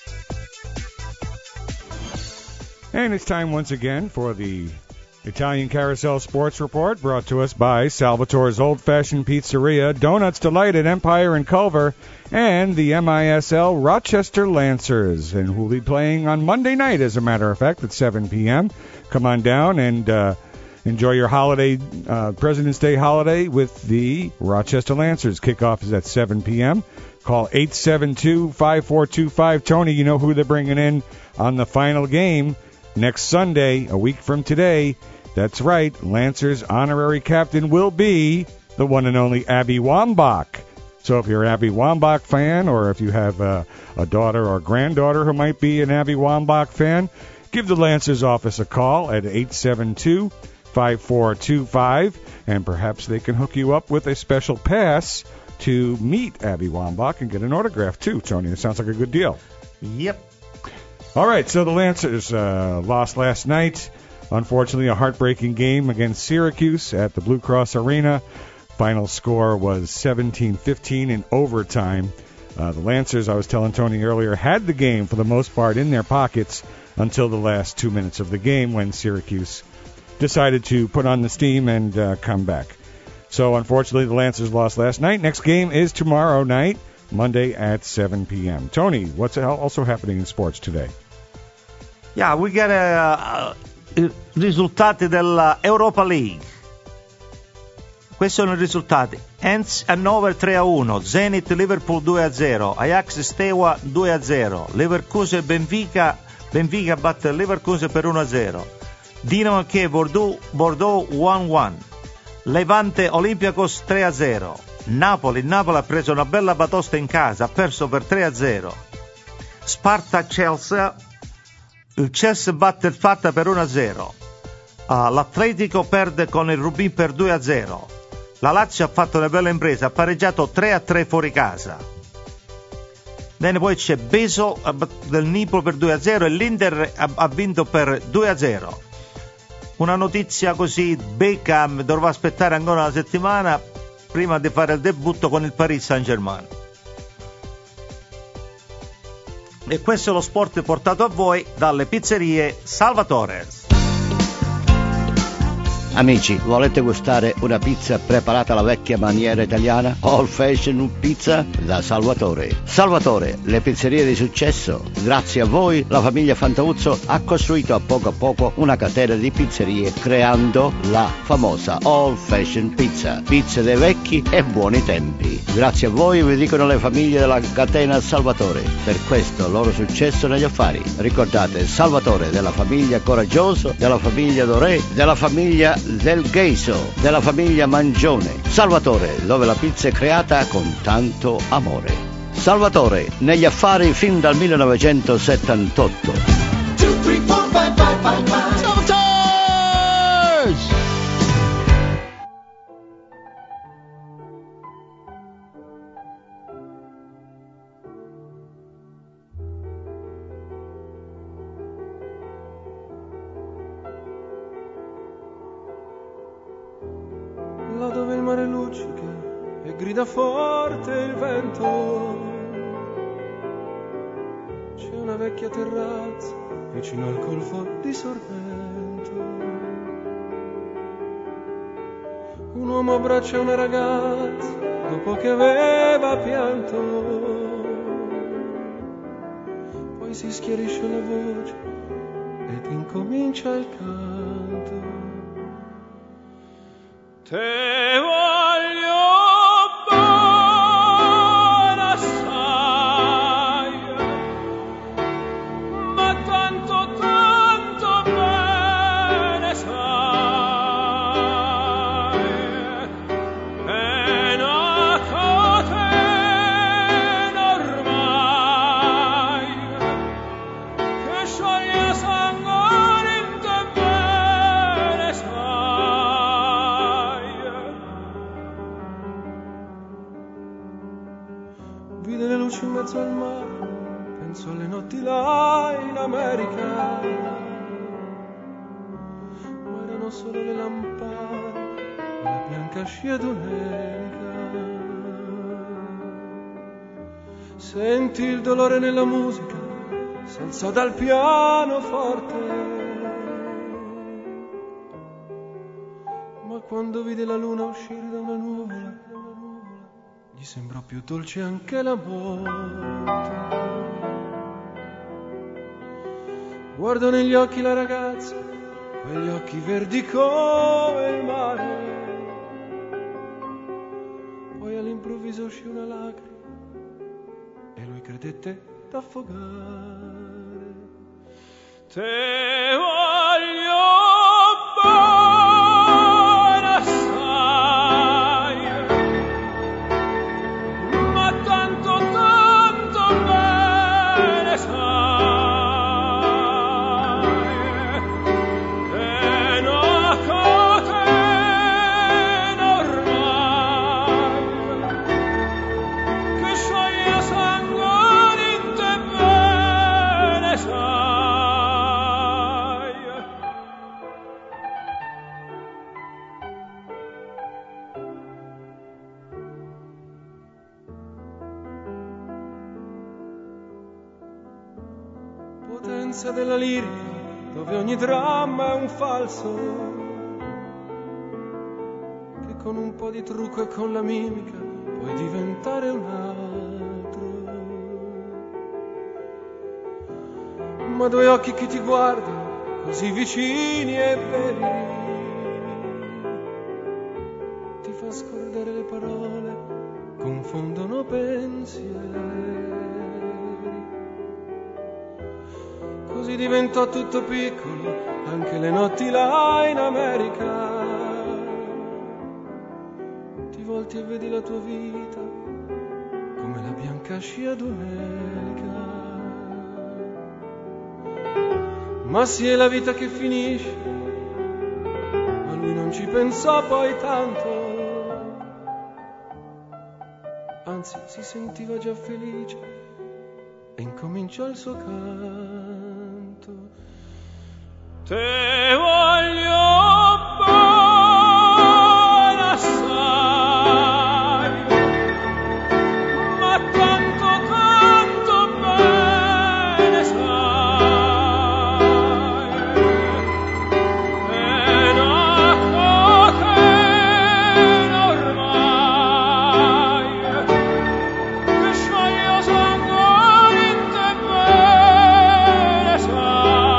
And it's time once again for the Italian Carousel Sports Report, brought to us by Salvatore's Old Fashioned Pizzeria, Donuts Delight at Empire and Culver, and the M I S L Rochester Lancers, and who will be playing on Monday night, as a matter of fact, at seven p.m. Come on down and uh, enjoy your holiday, uh, President's Day holiday with the Rochester Lancers. Kickoff is at seven p.m. Call eight seven two, five four two five. Tony, you know who they're bringing in on the final game next Sunday, a week from today. That's right, Lancers honorary captain will be the one and only Abby Wambach. So if you're an Abby Wambach fan, or if you have a, a daughter or granddaughter who might be an Abby Wambach fan, give the Lancers office a call at eight seven two, five four two five, and perhaps they can hook you up with a special pass to meet Abby Wambach and get an autograph too, Tony. It sounds like a good deal. Yep. All right, so the Lancers uh, lost last night. Unfortunately, a heartbreaking game against Syracuse at the Blue Cross Arena. Final score was seventeen fifteen in overtime. Uh, the Lancers, I was telling Tony earlier, had the game for the most part in their pockets until the last two minutes of the game when Syracuse decided to put on the steam and uh, come back. So, unfortunately, the Lancers lost last night. Next game is tomorrow night, Monday at seven p.m. Tony, what's also happening in sports today? Yeah, we got a... Uh, I risultati della Europa League. Questi sono i risultati: Enz Hannover tre a uno, Zenit Liverpool due a zero, Ajax Steaua due a zero, Leverkusen Benfica, Benfica batte Leverkusen per uno a zero, Dinamo Kiev Bordeaux, Bordeaux uno a uno, Levante Olympiacos tre a zero, Napoli Napoli ha preso una bella batosta in casa, ha perso per tre a zero, Sparta Chelsea, il Chelsea batte il Sparta per uno a zero, uh, l'Atletico perde con il Rubin per due a zero, la Lazio ha fatto una bella impresa, ha pareggiato tre a tre fuori casa. Bene, poi c'è Beso uh, del Nipolo per due a zero e l'Inter ha, ha vinto per due a zero. Una notizia così: Beckham dovrà aspettare ancora una settimana prima di fare il debutto con il Paris Saint-Germain. E questo è lo sport portato a voi dalle pizzerie Salvatore. Amici, volete gustare una pizza preparata alla vecchia maniera italiana? Old Fashioned Pizza da Salvatore. Salvatore, le pizzerie di successo. Grazie a voi la famiglia Fantauzzo ha costruito a poco a poco una catena di pizzerie creando la famosa Old Fashioned Pizza. Pizze dei vecchi e buoni tempi. Grazie a voi vi dicono le famiglie della catena Salvatore. Per questo loro successo negli affari. Ricordate Salvatore della famiglia Coraggioso, della famiglia Doré, della famiglia del Gheiso, della famiglia Mangione. Salvatore, dove la pizza è creata con tanto amore. Salvatore, negli affari fin dal millenovecentosettantotto. two, three, four, five, five, five, five. Salvatores! Là dove il mare luccica e grida forte il vento, c'è una vecchia terrazza vicino al golfo di Sorrento. Un uomo abbraccia una ragazza dopo che aveva pianto, poi si schiarisce la voce ed incomincia il canto. Te voglio bene assai, ma tanto, tanto bene sai, è una catena ormai che scioglie sangue in te bene sai. Vide le luci in mezzo al mare, penso alle notti là in America, solo le lampade e la bianca scia domenica. Senti il dolore nella musica, s'alzò dal pianoforte, ma quando vide la luna uscire da una nuvola, gli sembrò più dolce anche la morte. Guardò negli occhi la ragazza, quegli occhi verdi come il mare, poi all'improvviso uscì una lacrima e lui credette d'affogare. Te voglio bene assai, ma tanto tanto bene sai, che una catena ormai che scioglie sangue in te bene sai. Potenza della lirica, dove ogni dramma è un falso, che con un po' di trucco e con la mimica puoi diventare un altro. Ma due occhi che ti guardano così vicini e veri, ti fa scordare le parole, confondono pensieri. Così diventò tutto piccolo, anche le notti là in America. Ti volti e vedi la tua vita come la bianca scia domenica. Ma sì, è la vita che finisce, ma lui non ci pensò poi tanto, anzi si sentiva già felice e incominciò il suo canto. Te voglio bene assai, ma tanto tanto bene sai, e una catena ormai che scioglie sangue in te bene sai.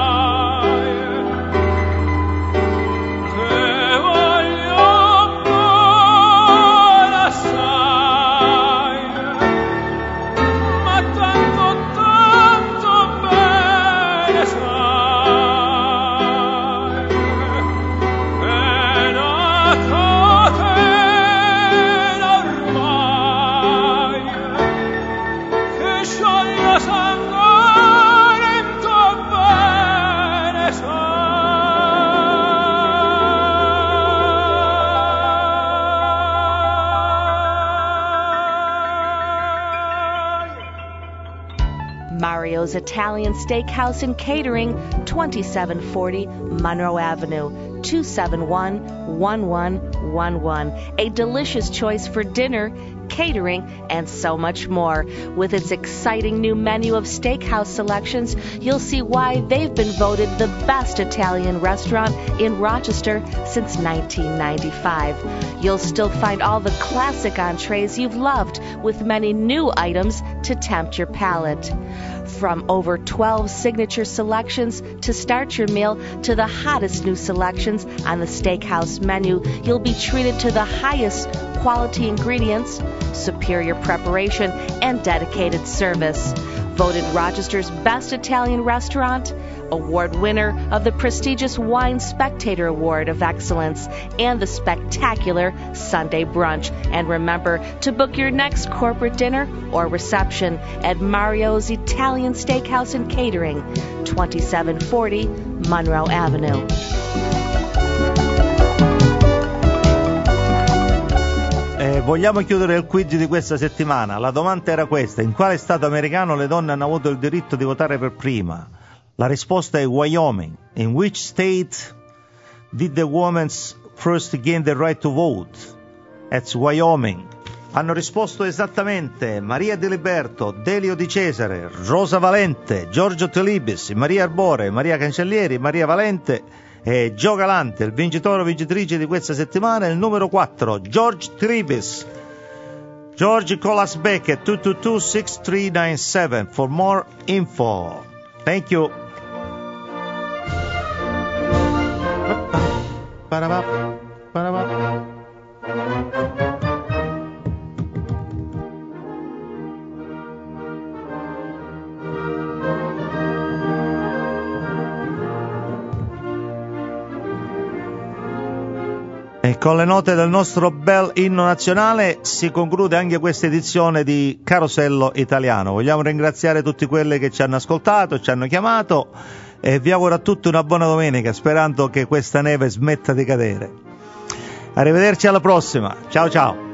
Mario's Italian Steakhouse and Catering, twenty-seven forty Monroe Avenue, two seven one, one one one one. A delicious choice for dinner, catering, and so much more. With its exciting new menu of steakhouse selections, you'll see why they've been voted the best Italian restaurant in Rochester since nineteen ninety-five. You'll still find all the classic entrees you've loved, with many new items to tempt your palate. From over twelve signature selections to start your meal to the hottest new selections on the steakhouse menu, you'll be treated to the highest quality ingredients, superior preparation, and dedicated service. Voted Rochester's best Italian restaurant, award winner of the prestigious Wine Spectator Award of Excellence, and the spectacular Sunday Brunch. And remember to book your next corporate dinner or reception at Mario's Italian Steakhouse and Catering, twenty-seven forty Monroe Avenue. Eh, vogliamo chiudere il quiz di questa settimana. La domanda era questa: in quale stato americano le donne hanno avuto il diritto di votare per prima? La risposta è Wyoming. In which state did the women first gain the right to vote? That's Wyoming. Hanno risposto esattamente Maria De Liberto, Delio Di Cesare, Rosa Valente, Giorgio Telibis, Maria Arbore, Maria Cancellieri, Maria Valente e Gio Galante. Il vincitore o vincitrice di questa settimana è il numero quattro, George Telibis. George, call us back at two two two, six three nine seven for more info. Thank you. Ba-da-ba, ba-da-ba. E con le note del nostro bel inno nazionale si conclude anche questa edizione di Carosello Italiano. Vogliamo ringraziare tutti quelli che ci hanno ascoltato, ci hanno chiamato e vi auguro a tutti una buona domenica, sperando che questa neve smetta di cadere. Arrivederci alla prossima. Ciao ciao.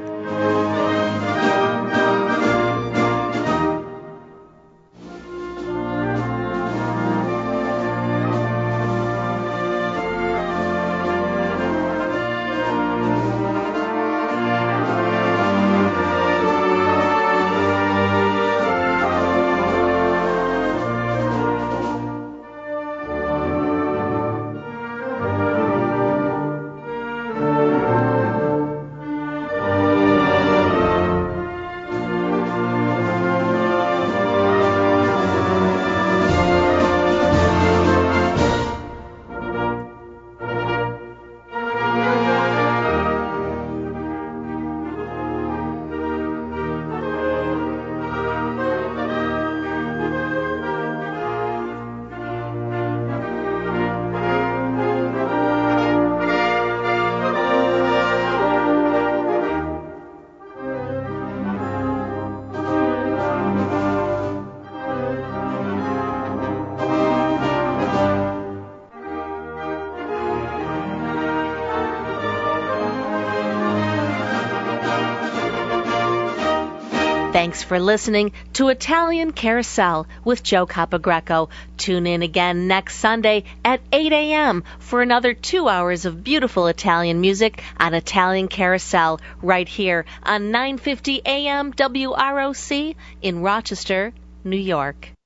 Thanks for listening to Italian Carousel with Joe Capogreco. Tune in again next Sunday at eight a.m. for another two hours of beautiful Italian music on Italian Carousel right here on nine fifty A M W R O C in Rochester, New York.